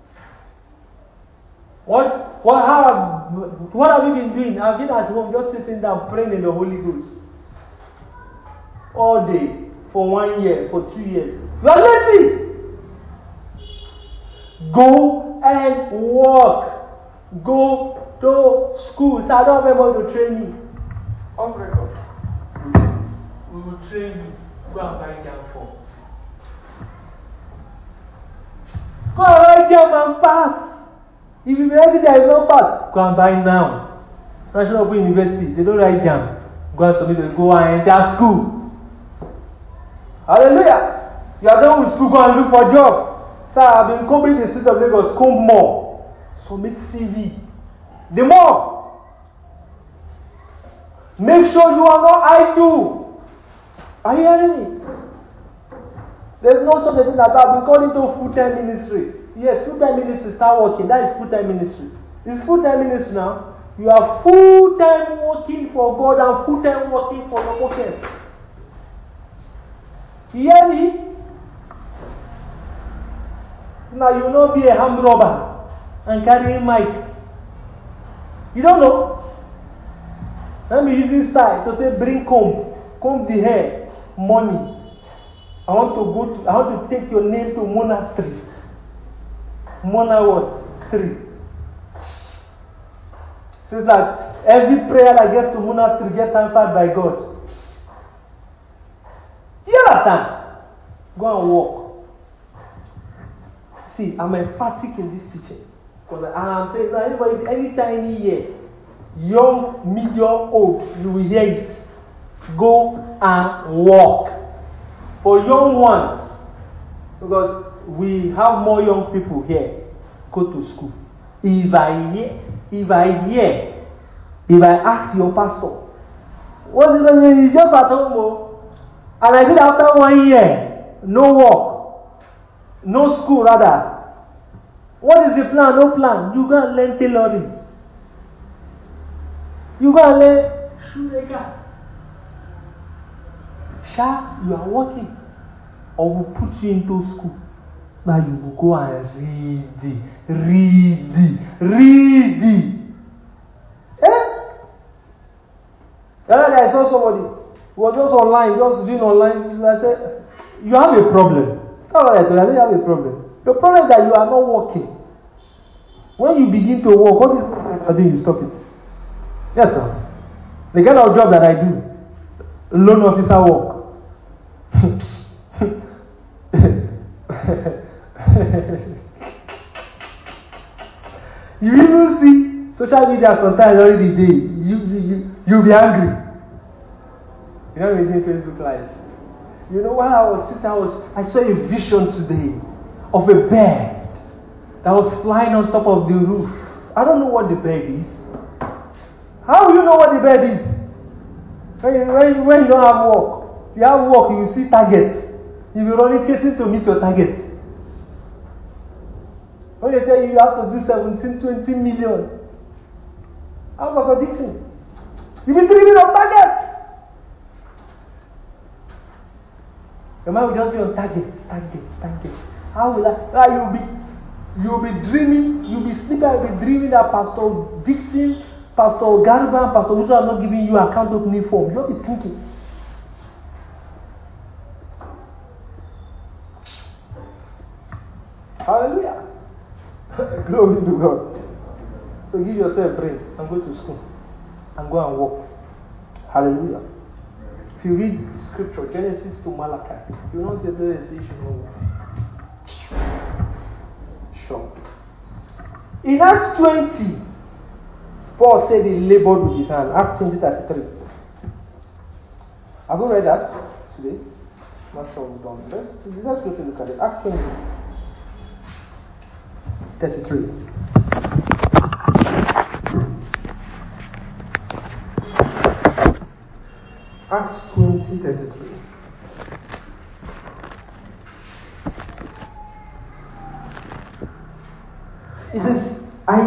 What have you been doing? I've been at home just sitting down praying in the Holy Ghost. All day. For 1 year. For 2 years. You are lazy. Go and work. Go to school. So I don't have anybody to train me. Off record. We will train you. Go and buy jam for. Go and buy jam and pass. If you ready there is no pass, go and buy now. National Open University, they don't write jam. Go and submit it, go and enter school. Hallelujah. You are done with school, go and look for a job. Sir, I've been combing the street of Lagos, comb more. Submit CV. The more. Make sure you are not idle. Are you hearing me? There's no such a thing as I've been called into full-time ministry. Yes, full-time ministry, start working. That is full-time ministry. It's full-time ministry now. You are full-time working for God and full-time working for your pocket. You hear me? Now you will not be a hand robber and carry a mic. You don't know? Let me use style to say bring comb the hair, money. I want to take your name to monastery. Mona what? Street. Says that every prayer I get to monastery gets answered by God. Do you understand? Go and walk. See, I'm emphatic in this teaching. Because I'm saying that anybody, anytime, any year, young, medium, old, you will hear it. Go and walk. For young ones, because we have more young people here, go to school. If I ask your pastor, what is the name? He's just at home. And I did after 1 year, no work, no school rather. What is the plan? No plan. You go and learn tailoring. You go and learn shoemaker. Sha, you are working. Or we'll put you into school. Now you will go and read it. The other day I saw somebody who was just online, just doing online. I said, you have a problem. That's what I told you. I said, you have a problem. The problem is that you are not working. When you begin to work, what is you are doing? You stop it. Yes, sir. The kind of job that I do, loan officer work. You even see social media sometimes already day. You'll be angry. You know, reading Facebook Live. You know, while I was sitting, I saw a vision today of a bird that was flying on top of the roof. I don't know what the bird is. How do you know what the bird is? When you don't have work, you have work, you will see target. You will only chasing to meet your target. When they tell you have to do 17, 20 million, how was Dixon? You'll be dreaming of target. Your mind will just be on target. How will you'll be dreaming, you'll be sleeping, you'll be dreaming that Pastor Dixon, Pastor Garba, Pastor Uzo are not giving you account opening form. You'll be thinking. Hallelujah. Glory to God. So give yourself a break and go to school and go and work. Hallelujah. If you read scripture, Genesis to Malachi, you will not say there is issue. Sure. In Acts 20, Paul said he labored with his hand. Acts 20:33. Have you read that today? Not sure we've done. Let's quickly look at it. Acts 20:33. Acts 20:33. It says,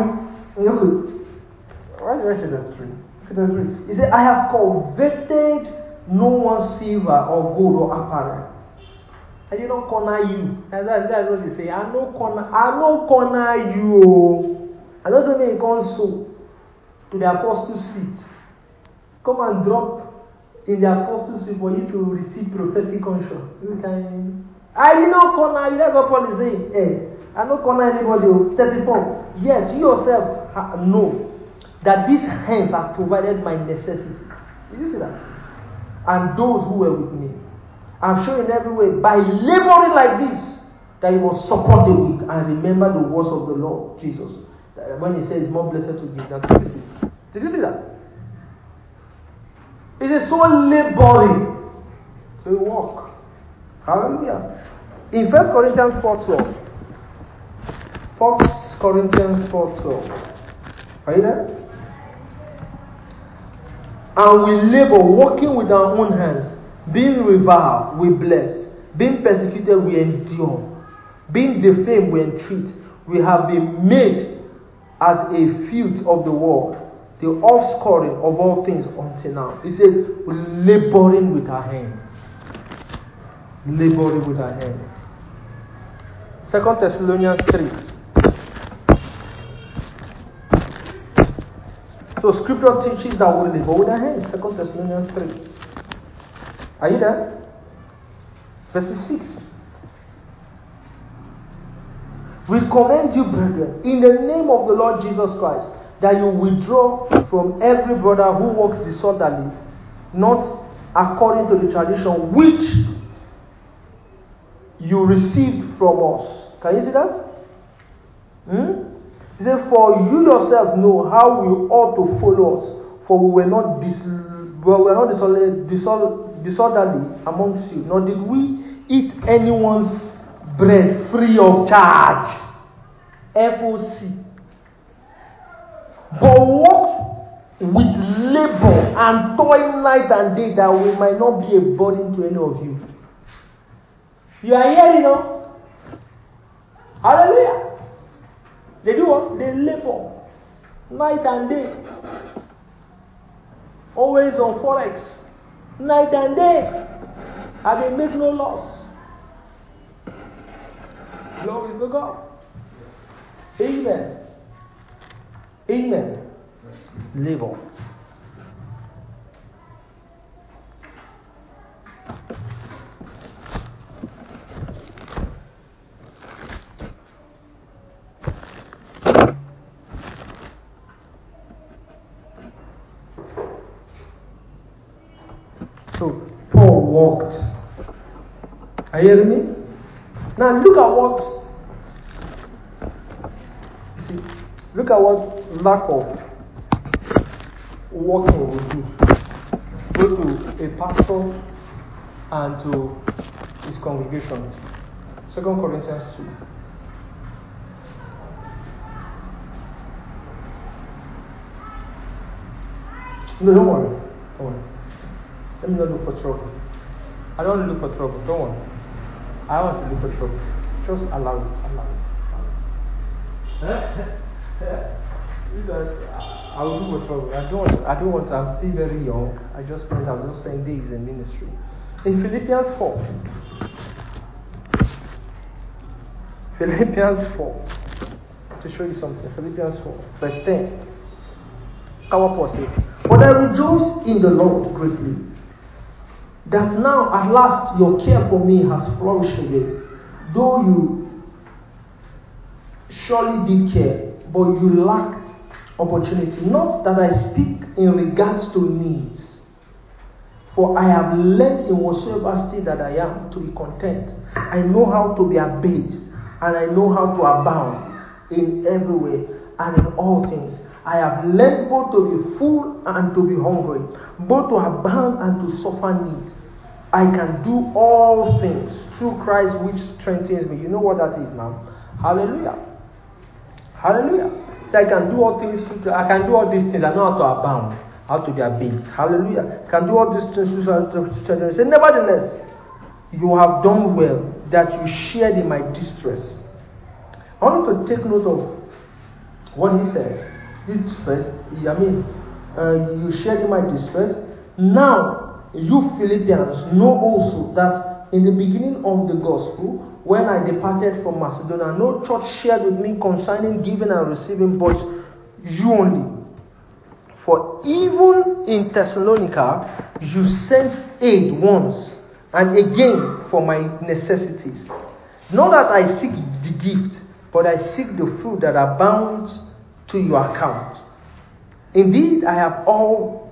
why did I say that 3? He said, I have coveted no one's silver or gold or apparel. I did not corner you. And that's what they say. I no corner you. I don't say they come so to the apostles' feet. Come and drop in the apostles' feet for you to receive prophetic unction. I did not corner you. That's what Paul is saying. Hey, I don't corner anybody. 34. Yes, you yourself know that these hands have provided my necessities. Did you see that? And those who were with me. I'm sure in every way, by laboring like this, that you must support the weak and remember the words of the Lord Jesus. When he says it's more blessed to give than to receive. Did you see that? It is so laboring to walk. Hallelujah. In 1 Corinthians 4:12. 1 Corinthians 4:12. Are you there? And we labor, working with our own hands. Being reviled, we bless. Being persecuted, we endure. Being defamed, we entreat. We have been made as a filth of the world, the offscouring of all things until now. It says, laboring with our hands. Laboring with our hands. 2 Thessalonians 3. So scripture teaches that we labor with our hands. 2 Thessalonians 3. Are you there? Verse 6. We commend you, brethren, in the name of the Lord Jesus Christ, that you withdraw from every brother who walks disorderly, not according to the tradition which you received from us. Can you see that? He said, for you yourself know how we ought to follow us, for we were not disorderly amongst you, nor did we eat anyone's bread free of charge. FOC. But walk with labor and toil night and day, that we might not be a burden to any of you. You are hearing, no? Hallelujah. They do what? They labor night and day. Always on Forex. Night and day. And they make no loss. Glory to God. Amen. Amen. Labor. So Paul walked. Are you hearing me? Now look at what. See, look at what lack of walking will do. Go to a pastor and to his congregation. 2 Corinthians 2. No, don't worry. Don't worry. Let me not look for trouble. I don't want to look for trouble. Don't worry. I want to look for trouble. Just allow it. I will look for trouble. I don't want. I'm still very young. I'm just saying this in ministry. In Philippians 4. Philippians 4. To show you something. Philippians 4. Verse 10. Our Paul says, "But I rejoice in the Lord greatly, that now at last your care for me has flourished again, though you surely did care, but you lacked opportunity. Not that I speak in regards to needs, for I have learned in whatsoever state that I am to be content. I know how to be abased, and I know how to abound in every way and in all things. I have learned both to be full and to be hungry, both to abound and to suffer need. I can do all things through Christ which strengthens me." You know what that is now? Hallelujah. Hallelujah. So I can do all things through, I can do all these things. I know how to abound, how to be abased. Hallelujah. I can do all these things through strengthens me. Nevertheless, you have done well that you shared in my distress. I want you to take note of what he said. You shared in my distress. Now, you Philippians know also that in the beginning of the gospel, when I departed from Macedonia, no church shared with me concerning giving and receiving, but you only. For even in Thessalonica, you sent aid once and again for my necessities. Not that I seek the gift, but I seek the fruit that abounds to your account. Indeed, I have all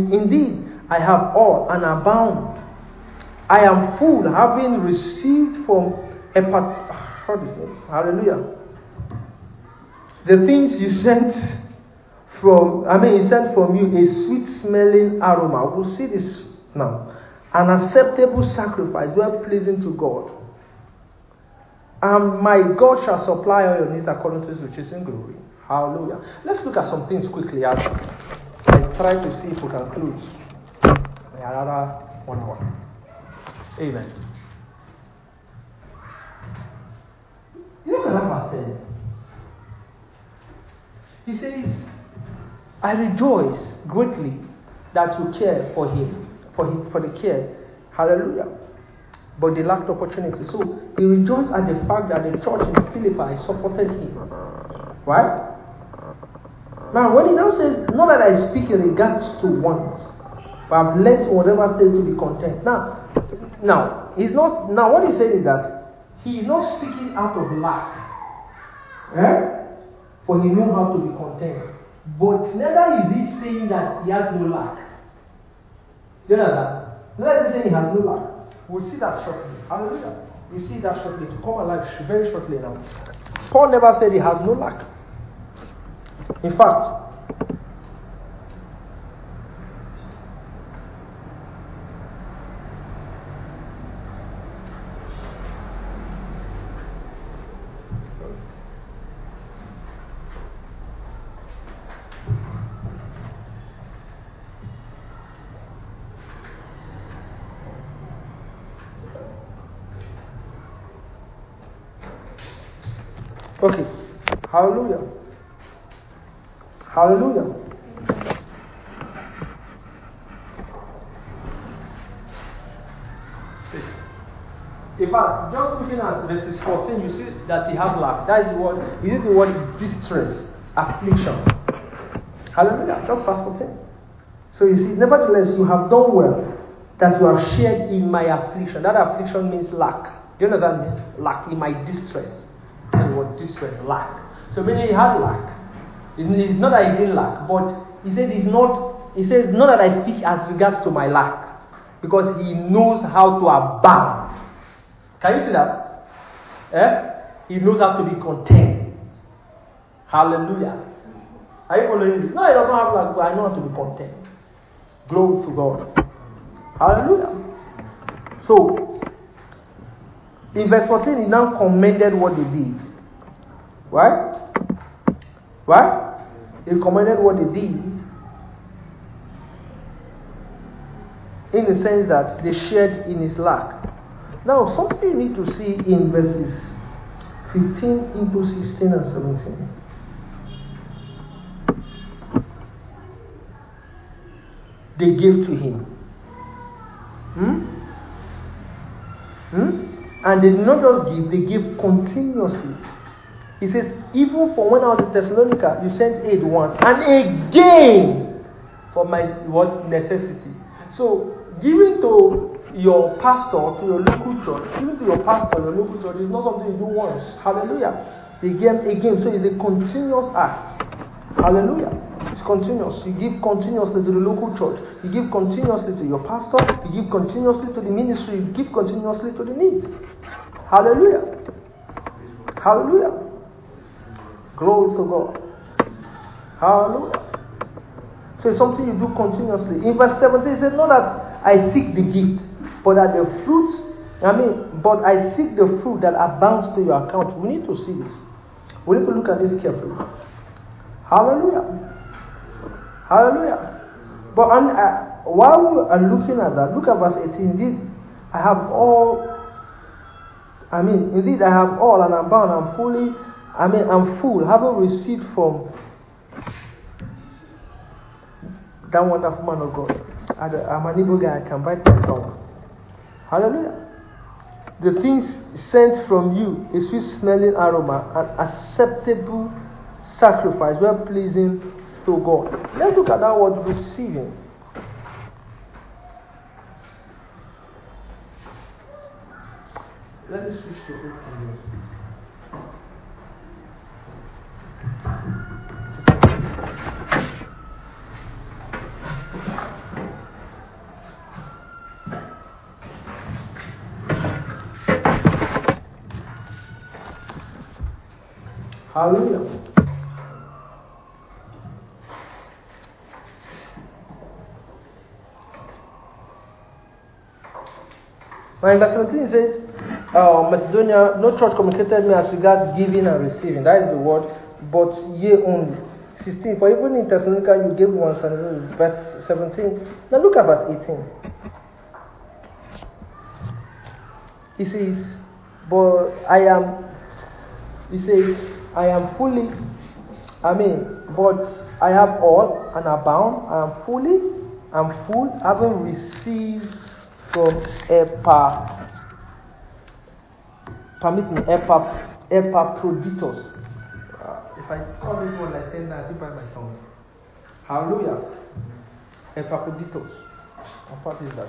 and abound. I am full, having received from hallelujah. The things you sent he sent from you a sweet smelling aroma. We'll see this now. An acceptable sacrifice, well pleasing to God. And my God shall supply all your needs according to his riches in glory. Hallelujah. Let's look at some things quickly as I try to see if we can close. Another 1 hour. Amen. Look at that verse 10. He says, "I rejoice greatly that you care for him, for the care." Hallelujah. But they lacked opportunity. So he rejoiced at the fact that the church in Philippi supported him. Right? Now, when he now says, "Not that I speak in regards to wants, but I've learned whatever state to be content." Now, he's not. Now, what he's saying is that he is not speaking out of lack, for he knows how to be content. But neither is he saying that he has no lack. Do you understand? Neither is he saying he has no lack. We'll see that shortly. Hallelujah. We'll see that shortly. To come alive very shortly now. Paul never said he has no lack. In fact, okay. Hallelujah. Hallelujah. In fact, just looking at verses 14, you see that he has lack. That is the word, he used the word distress, affliction. Hallelujah. Just verse 14. So you see, nevertheless, you have done well that you have shared in my affliction. That affliction means lack. Do you understand me? Lack, in my distress. That is the word distress, lack. So meaning he had lack. It's not that he didn't lack, but he said not that I speak as regards to my lack, because he knows how to abound. Can you see that? He knows how to be content. Hallelujah. Are you following this? No, I don't have lack, but I know how to be content. Glory to God. Hallelujah. So, in verse 14, he now commended what they did. Right? He commended what they did. in the sense that they shared in his lack. Now, something you need to see in verses 15 into 16 and 17. They gave to him. And they did not just give, they gave continuously. He says, even for when I was in Thessalonica, you sent aid once, and again for my necessity. So, giving to your pastor, to your local church, giving to your pastor, your local church, is not something you do once. Hallelujah. They gave again. So, it's a continuous act. Hallelujah. It's continuous. You give continuously to the local church. You give continuously to your pastor. You give continuously to the ministry. You give continuously to the need. Hallelujah. Hallelujah. Glory to God. Hallelujah. So it's something you do continuously. In verse 17, it says, not that I seek the gift, but that the fruits, but I seek the fruit that abounds to your account. We need to see this. We need to look at this carefully. Hallelujah. Hallelujah. But while we are looking at that, look at verse 18. Indeed, I have all, indeed I have all, and I'm bound, I'm full, having received from that wonderful man of God. I'm an evil guy, I can bite my tongue. Hallelujah. The things sent from you, a sweet smelling aroma, an acceptable sacrifice, well pleasing to God. Let's look at that word receiving. Let me switch to Old King James, please. Hallelujah. Now in verse 17 it says, Macedonia, no church communicated me as regards giving and receiving. That is the word, but ye only. 16. For even in Thessalonica you gave once, and verse 17. Now look at verse 18. He says, I am fully, but I have all and abound. I'm full, having received from Epaphroditus. If I call this one like 10 now, I think by my tongue. Hallelujah. Epaphroditus. What is that?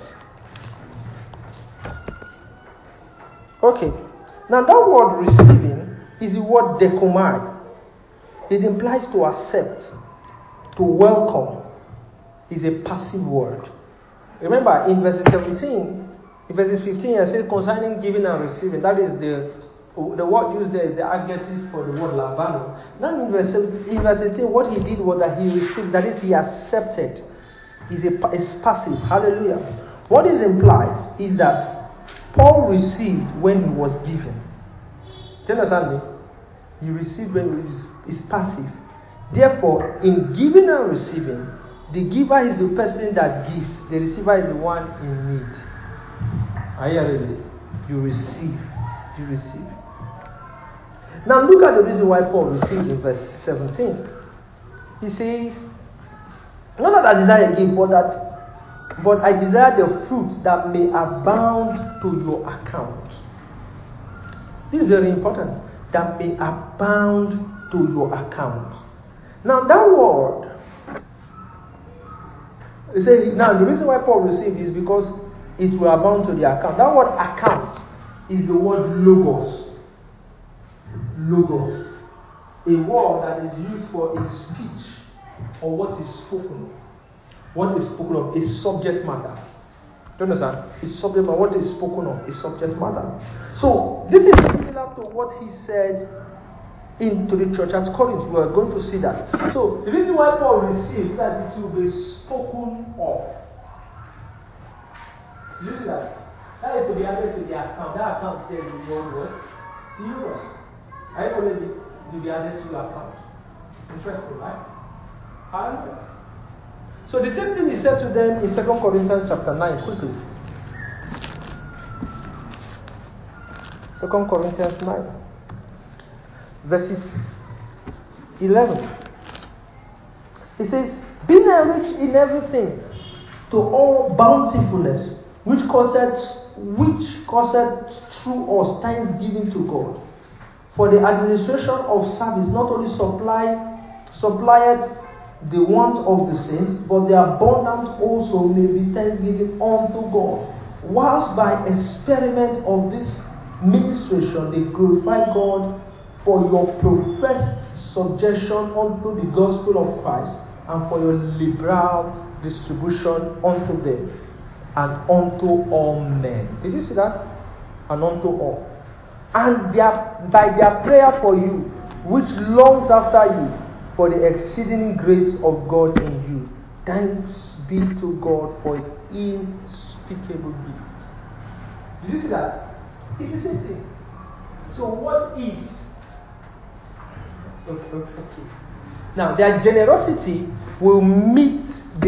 Okay. Now that word receiving is the word dekomai. It implies to accept, to welcome. Is a passive word. Remember in verses 17, in verses 15, I said concerning giving and receiving. That is the word used there is the adjective for the word labano. Now in verse 18, what he did was that he received, that is, he accepted. Is passive. Hallelujah. What is implies is that Paul received when he was given. Do you understand me? He received when he is passive. Therefore, in giving and receiving, the giver is the person that gives. The receiver is the one in need. Are you ready? You receive. You receive. Now look at the reason why Paul received in verse 17. He says, not that I desire a gift, but I desire the fruit that may abound to your account. This is very important. That may abound to your account. Now that word, it says, now the reason why Paul received is because it will abound to the account. That word account is the word logos. Logos. A word that is used for a speech or what is spoken. What is spoken of is subject matter. Do you understand? It's subject matter. What is spoken of is subject matter. So this is similar to what he said into the church at Corinth. We are going to see that. So the reason why Paul received that it will be spoken of. You see that? That is to be added to the account. That account there is the word what? To you. I already to be added to your account. Interesting, right? Hallelujah. So the same thing he said to them in 2 Corinthians chapter 9, quickly. 2 Corinthians 9, verses 11. He says, being enriched in everything to all bountifulness, which causeth through us thanksgiving to God. For the administration of service not only supplieth the want of the saints, but the abundance also may be thanksgiving unto God. Whilst by experiment of this ministration they glorify God for your professed subjection unto the gospel of Christ, and for your liberal distribution unto them and unto all men. Did you see that? And unto all. And by their prayer for you, which longs after you, for the exceeding grace of God in you. Thanks be to God for his unspeakable gift. Did you see that? It's the same thing. So what is? Okay. Now their generosity will meet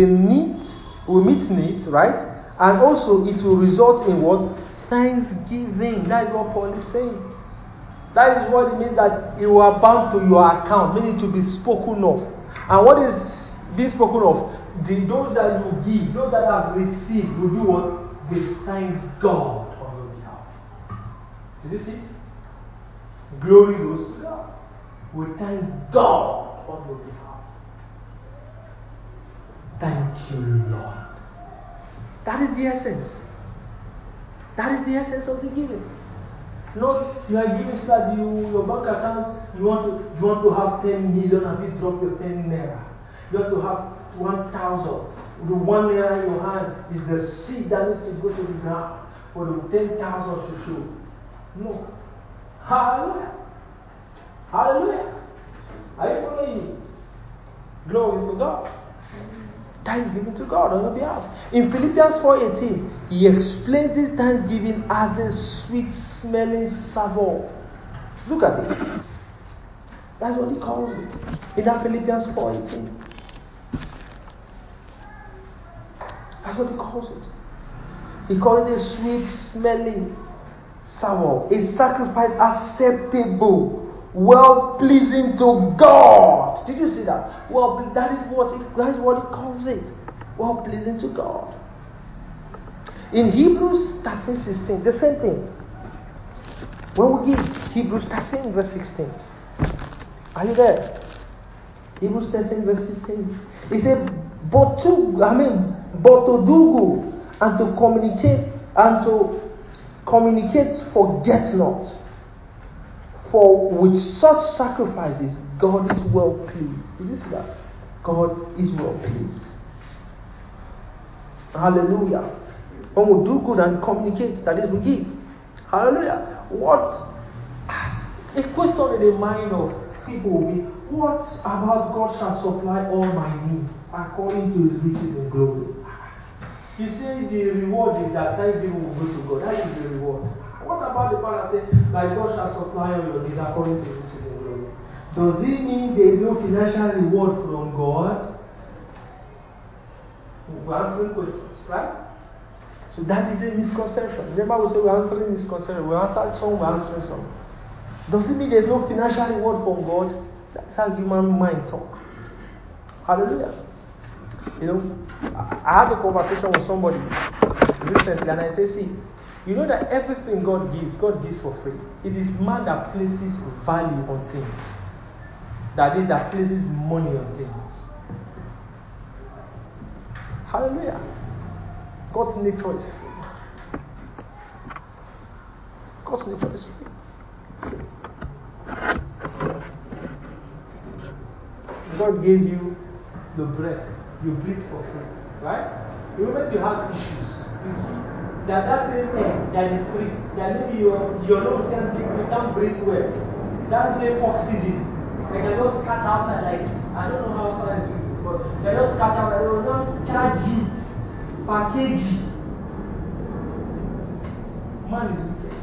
needs, right? And also it will result in what? Thanksgiving. That is what Paul is saying. That is what it means, that it will abound to your account, meaning to be spoken of. And what is being spoken of? Those that you give, those that have received, will do what? They thank God on your behalf. Did you see? Glory goes to God. We thank God on your behalf. Thank you, Lord. That is the essence. That is the essence of the giving. Not you are giving so that your bank account, you want to have 10 million and you drop your 10 naira. You want to have 1,000. The 1 naira in your hand is the seed that needs to go to the ground for the 10,000 to show. No. Hallelujah. Hallelujah. Are you following me? Glory to God. Thanksgiving to God on your behalf. In Philippians 4:18, he explains this thanksgiving as a sweet-smelling savour. Look at it. That's what he calls it. In that Philippians 4:18. That's what he calls it. He calls it a sweet-smelling savour. A sacrifice acceptable, well-pleasing to God. Did you see that? Well, that is what he calls it. Well-pleasing to God. In Hebrews 13:16, the same thing. When we give Hebrews 13 verse 16. Are you there? Hebrews 13 verse 16. He said, but to do good and to communicate forget not. For with such sacrifices, God is well pleased. Did you see that? God is well pleased. Hallelujah. When we do good and communicate, that is, we give. Hallelujah. What a question in the mind of people will be, what about God shall supply all my needs according to his riches in glory? You say the reward is that thanksgiving will go to God. That is the reward. What about the part that says, like God shall supply all your needs according to his riches in glory? Does it mean there is no financial reward from God? We're answering questions, right? So that is a misconception. Remember we say we're answering misconception. We answered some, we're answering some. Does it mean there is no financial reward from God? That's how human mind talk. Hallelujah. You know, I had a conversation with somebody recently and I say, see, you know that everything God gives for free. It is man that places value on things. That is, that places money on things. Hallelujah. God's nature is free. God's nature is free. God gave you the breath. You breathe for free. Right? The moment you have issues, you see that same air that is free, that maybe your lungs can't breathe well. That same oxygen, they can just catch outside like it. I don't know how science do it, but they just catch outside. They will not charge you per kg. Man is wicked.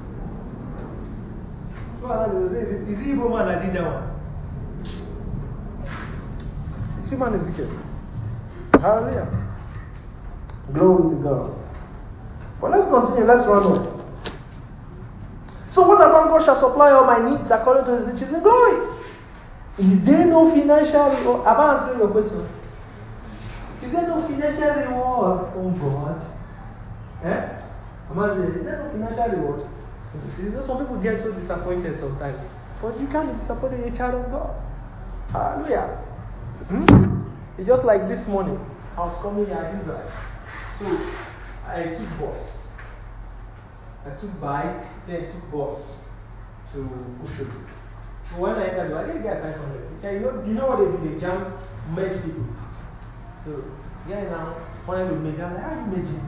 So I will say, is it evil man that did that one? This man is wicked. Hallelujah. Glory to God. But let's continue. Let's run on. So what about God shall supply all my needs according to his riches in glory? Is there no financial reward? Have I answered your question? Is there no financial reward from God? Is there no financial reward? You know, some people get so disappointed sometimes. But you can't be disappointed in a child of God. Hallelujah. It's just like this morning. I was coming here, I didn't drive. So I took bus. I took bike, then I took bus to Ushubu. So when I entered, I didn't get 500. Okay, you know what they do? They jam merge people. So yeah, now wanted to merge. I'm like, how are you merging?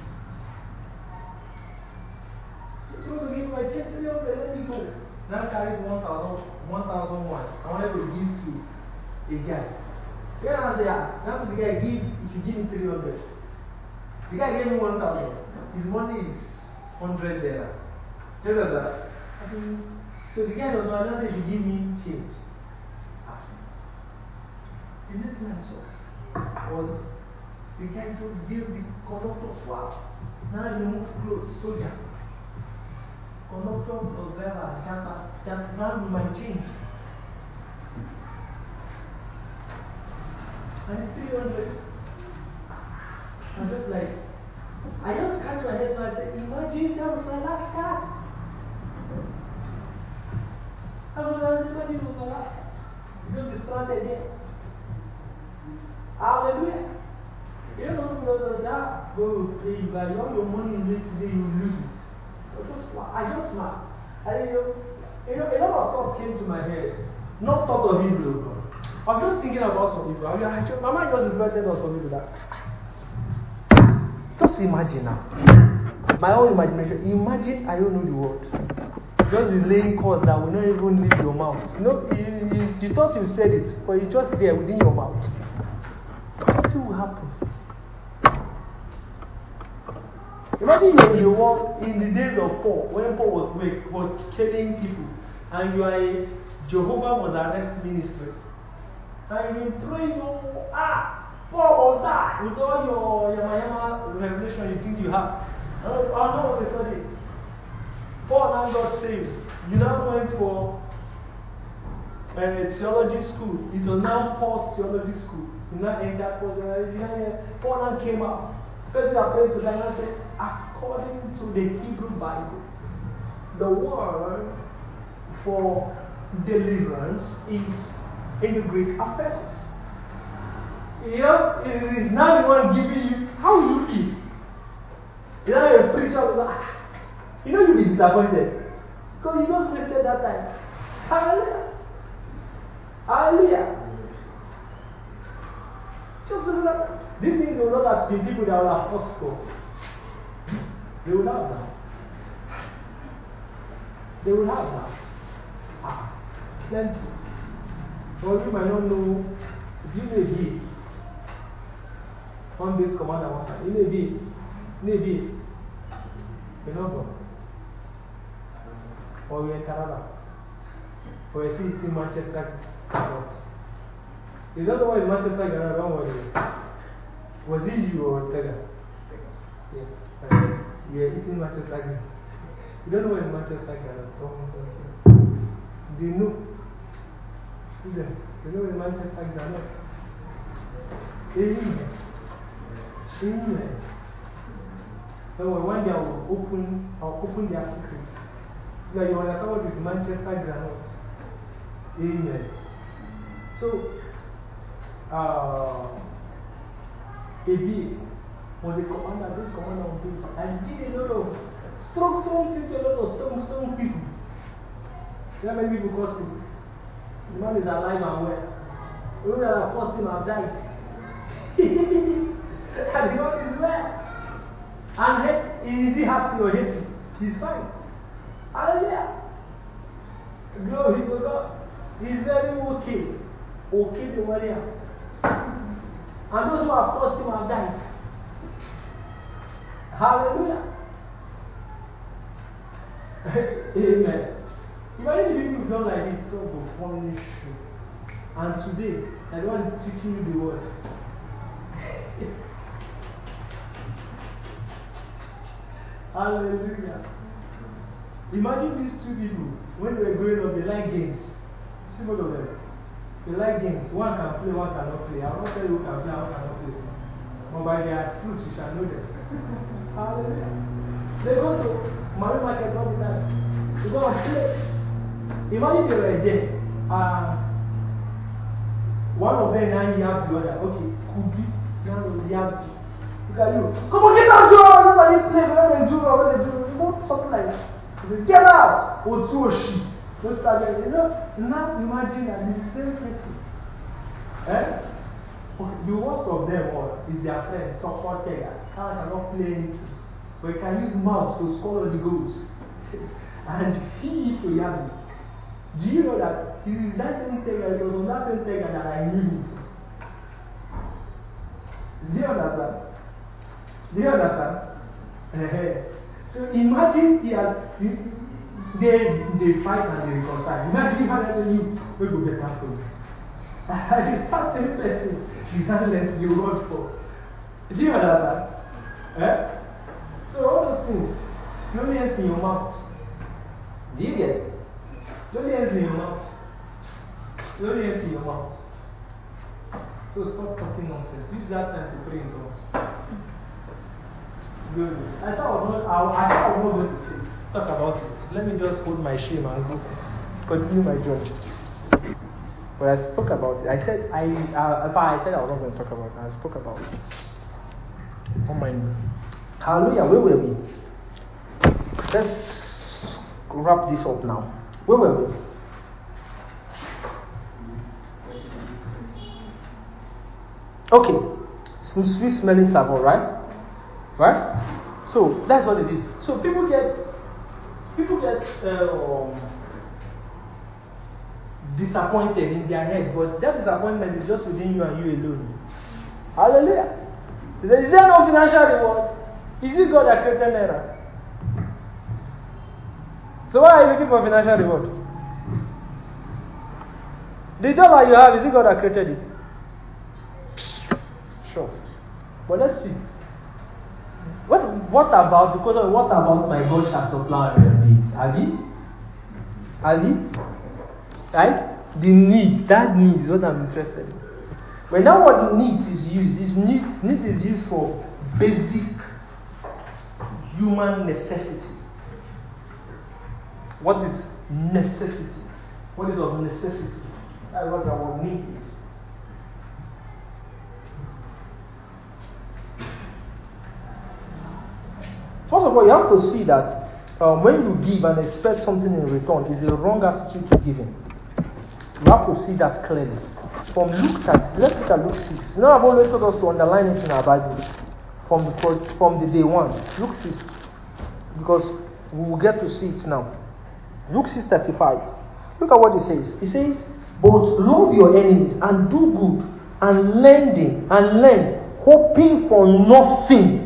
You're supposed to give my check 300, let me go. Now I carried 1,001. I wanted to give to a guy. Yeah, I said, now the guy give, if you give me 300. The guy gave me 1,000. His money is 100 there. Tell us that. So the guy does not know if you give me change. The next thing I saw was the guy just gave the conductor swap. Now he moved close, soldier. Conductor plus driver, jump round with my change. And it's 300. I'm just like, I just scratched my head, so I said, imagine that was my last card. That's what I was imagine was my last card. It's going to be started again. Hallelujah. You know, some people also say, go pay you, but all your money you make today, you lose it. I just smile. And a lot of thoughts came to my head. Not thought of evil, God. I was just thinking about some people. My mind just reflected on some people that. Just imagine now. My own imagination. Imagine I don't know the word. Just the laying course that will not even leave your mouth. You know, you thought you said it, but it's just there within your mouth. What will happen? Imagine you're in the world in the days of Paul, when Paul was killing people, and you are a Jehovah was arrest ministry. And you pray, Paul was that with all your Yama revelation you think you have. I know what they said. Paul now got saved. You now went for theology school. It was now Paul's theology school. You now entered Paul now came out. First, I prayed to them and said, according to the Hebrew Bible, the word for deliverance is in the Greek aphesis. It is now the one giving you how you live. You know, a preacher will you'll be disappointed because you just wasted that time. Hallelujah. Hallelujah. Just listen to that. Do you think they will not have the people that will have first score? They will have that. They will have that. Plenty. But you might not know. You may be one base commander one time. You may be. You know go. Or we're in Canada. Or you see it's in Manchester. You don't know why it's Manchester, Canada, don't worry. Was it you or Tega? Yeah. We are eating Manchester again. You don't know where Manchester Canada. They know. See them. They know where Manchester Canada. Amen. Amen. So one day I'll open their secret. Yeah, you understand what is Manchester Granite. Amen. So, AB was a commander, this commander of this, and did a lot of strong things to a lot of strong people. You know many people crossed him. The man is alive and well. Those that have crossed him have died. And the man is well. And is he happy or happy? He's fine. Hallelujah. Glory to God. He's very okay. Okay, the warrior. And those who have crossed him have died. Hallelujah. Amen. Imagine the people who don't like this, God will punish you. And today, I don't want to teach you the word. Hallelujah. Imagine these two people, when they were growing up, they like games. See both of them. They like games. One can play, one cannot play. I will not tell you who can play, who cannot play. But by their fruit, you shall know them. Hallelujah. They go to Marine Market all the time. They go and play. Imagine they were there. One of them now yapped the other. Okay, could be. Now they yapped. Look at you. Come on, get out, Joe! Let them play, let them do, let them do. You know, something like that. They say, get out! Or two or she. Don't start there. You know, now imagine that the same person. Eh? Okay, the worst of them all is their friend, talk about Tega. How I cannot play anything. But you can use mouth to score the goals. And he used to yell me. Do you know that it is that same Tega, it was on that same Tega that I knew him. Do you understand? Do you understand? So imagine they fight and they reconcile. Imagine how you will go better for you. And it's that same person you can't let you run for. Do you understand? So all those things, no hands in your mouth. Do you get it? No hands in your mouth. No hands in your mouth. So stop talking nonsense. Use that time to pray in tongues. Good. I thought I was not going to talk about it. Let me just hold my shame and go continue my journey. But I spoke about it. I said I said I was not going to talk about it. I spoke about it. Oh my. Hallelujah. Where were we? Let's wrap this up now. Where were we? Okay. Sweet smelling savour, right? Right? So that's what it is. So people get disappointed in their head, but that disappointment is just within you and you alone. Hallelujah. Is there no financial reward? Is it God that created Naira? So why are you looking for financial reward? The job that you have, is it God that created it? Sure. But let's see. What about my God shall supply your needs? Have you? Right? The need, that need is what I'm interested in. But now what needs is used, need is used for basic human necessity. What is necessity? What is of necessity? That's what our need is. First of all, you have to see that when you give and expect something in return, is a wrong attitude to giving. You have to see that clearly. From Luke 30, let's look at Luke 6. Now I've always told us to underline it in our Bible from the day one. Luke 6, because we will get to see it now. Luke 6:35. Look at what it says. It says, "But love your enemies and do good and lend, hoping for nothing."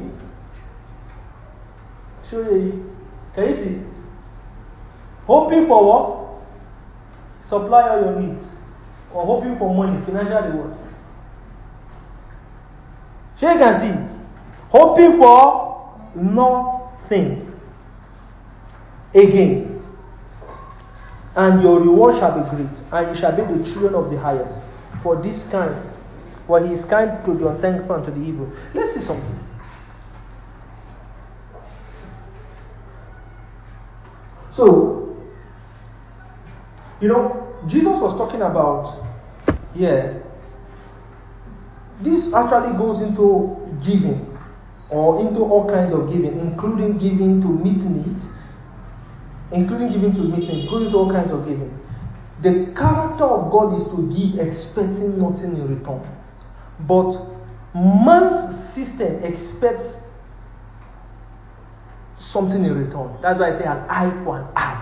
So, can you see? Hoping for what? Supply all your needs. Or hoping for money, financial reward. So you can see. Hoping for nothing. Again. And your reward shall be great, and you shall be the children of the highest. For this kind, for he is kind to the unthankful and to the evil. Let's see something. So, Jesus was talking about, this actually goes into giving, or into all kinds of giving, including giving to meet needs, including to all kinds of giving. The character of God is to give expecting nothing in return. But man's system expects something in return. That's why I say an eye for an eye.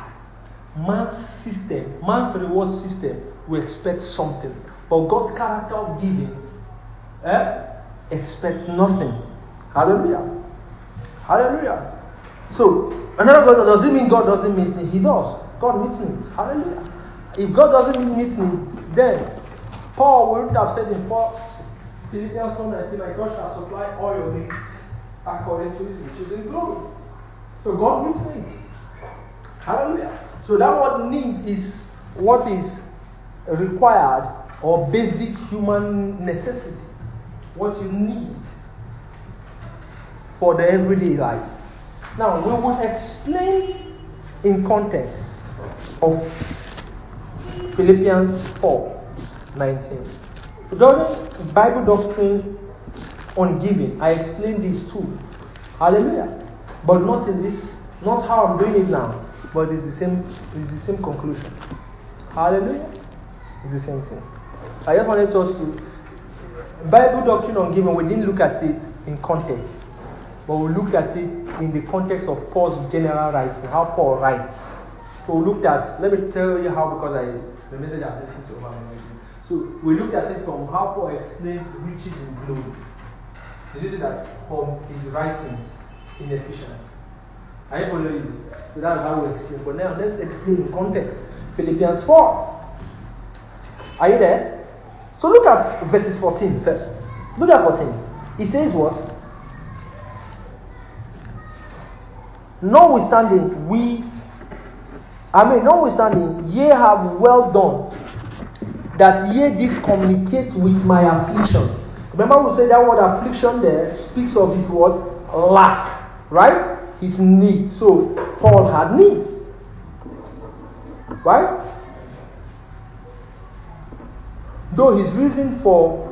Man's reward system will expect something. But God's character of giving expects nothing. Hallelujah. Hallelujah. So, another God, does it mean God doesn't meet me? He does. God meets me. Hallelujah. If God doesn't meet me, then Paul would have said in Philippians 4:19, my God shall supply all your needs according to his riches in glory. So God meets needs. Hallelujah. So that word need is what is required or basic human necessity. What you need for the everyday life. Now we will explain in context of Philippians 4:19. During Bible doctrine on giving, I explained these too. Hallelujah. But not in this, not how I'm doing it now, but it's the same conclusion. Hallelujah. It's the same thing. I just wanted us to Bible doctrine on giving, we didn't look at it in context, but we looked at it in the context of Paul's general writing, how Paul writes. So we looked at, let me tell you how, because the message I listened to about it. So we looked at it from how Paul explains riches in glory. Did you see that from his writings in Ephesians? Are you following me? So that's how we explain. But now let's explain in context. Philippians 4. Are you there? So look at verses 14 first. Look at 14. It says what? Notwithstanding, ye have well done, that ye did communicate with my affliction. Remember we said that word affliction there speaks of his what? Lack. Right? His need. So Paul had need. Right? Though his reason for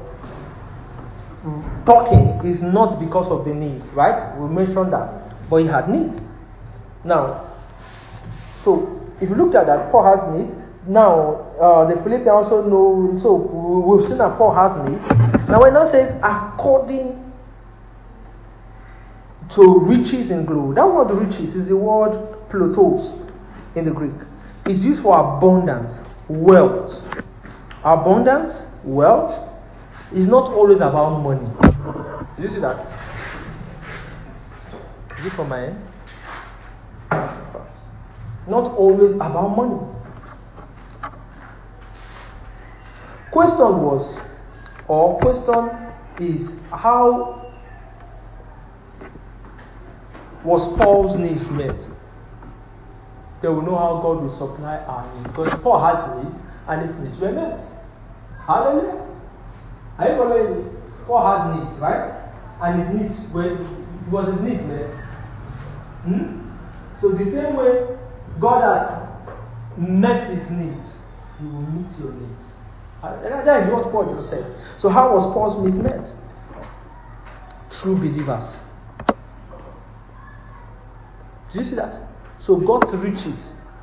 talking is not because of the need. Right? We mentioned that. But he had need. Now, so if you look at that, Paul has need. Now, the Philippians also know, so we've seen that Paul has need. Now, when it says according to riches in glory, that word riches is the word plotos in the Greek. It's used for abundance, wealth. Abundance, wealth is not always about money. Do you see that? Is it from my end? Not always about money. Question is, how was Paul's needs met? They will know how God will supply our needs. Because Paul had needs and his needs were met. Hallelujah. Are you following me? Paul has needs, right? And his needs was his needs met? So the same way God has met his needs, he will meet your needs. That is what Paul just said. So how was Paul's needs met? True believers. Do you see that? So God's riches.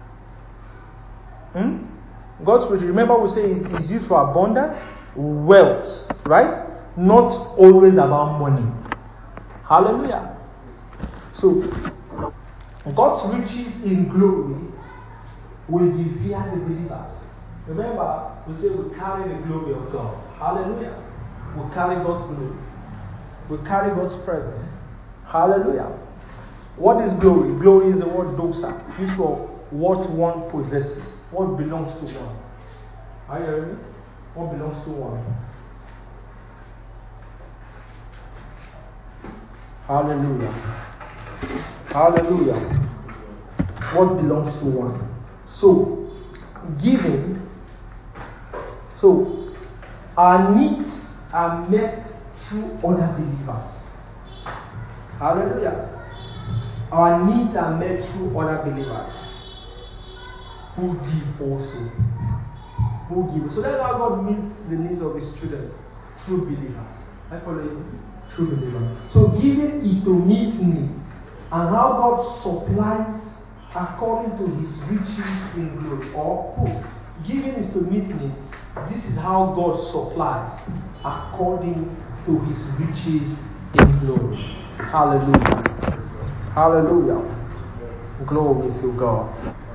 God's riches. Remember we say it is used for abundance, wealth, right? Not always about money. Hallelujah. So God's riches in glory will be via the believers. Remember, we say we carry the glory of God. Hallelujah. We carry God's glory. We carry God's presence. Hallelujah. What is glory? Glory is the word doxa, used for what one possesses, what belongs to one. Are you hearing me? What belongs to one. Hallelujah. Hallelujah. What belongs to one. So, giving. So, our needs are met through other believers. Hallelujah. Our needs are met through other believers who give also. Who give. So that's how God meets the needs of his children, through believers. I follow you? Through believers. So giving is to meet needs. And how God supplies according to his riches in glory. Or giving is to meet needs. This is how God supplies according to his riches in glory. Hallelujah. Hallelujah. Glory to God.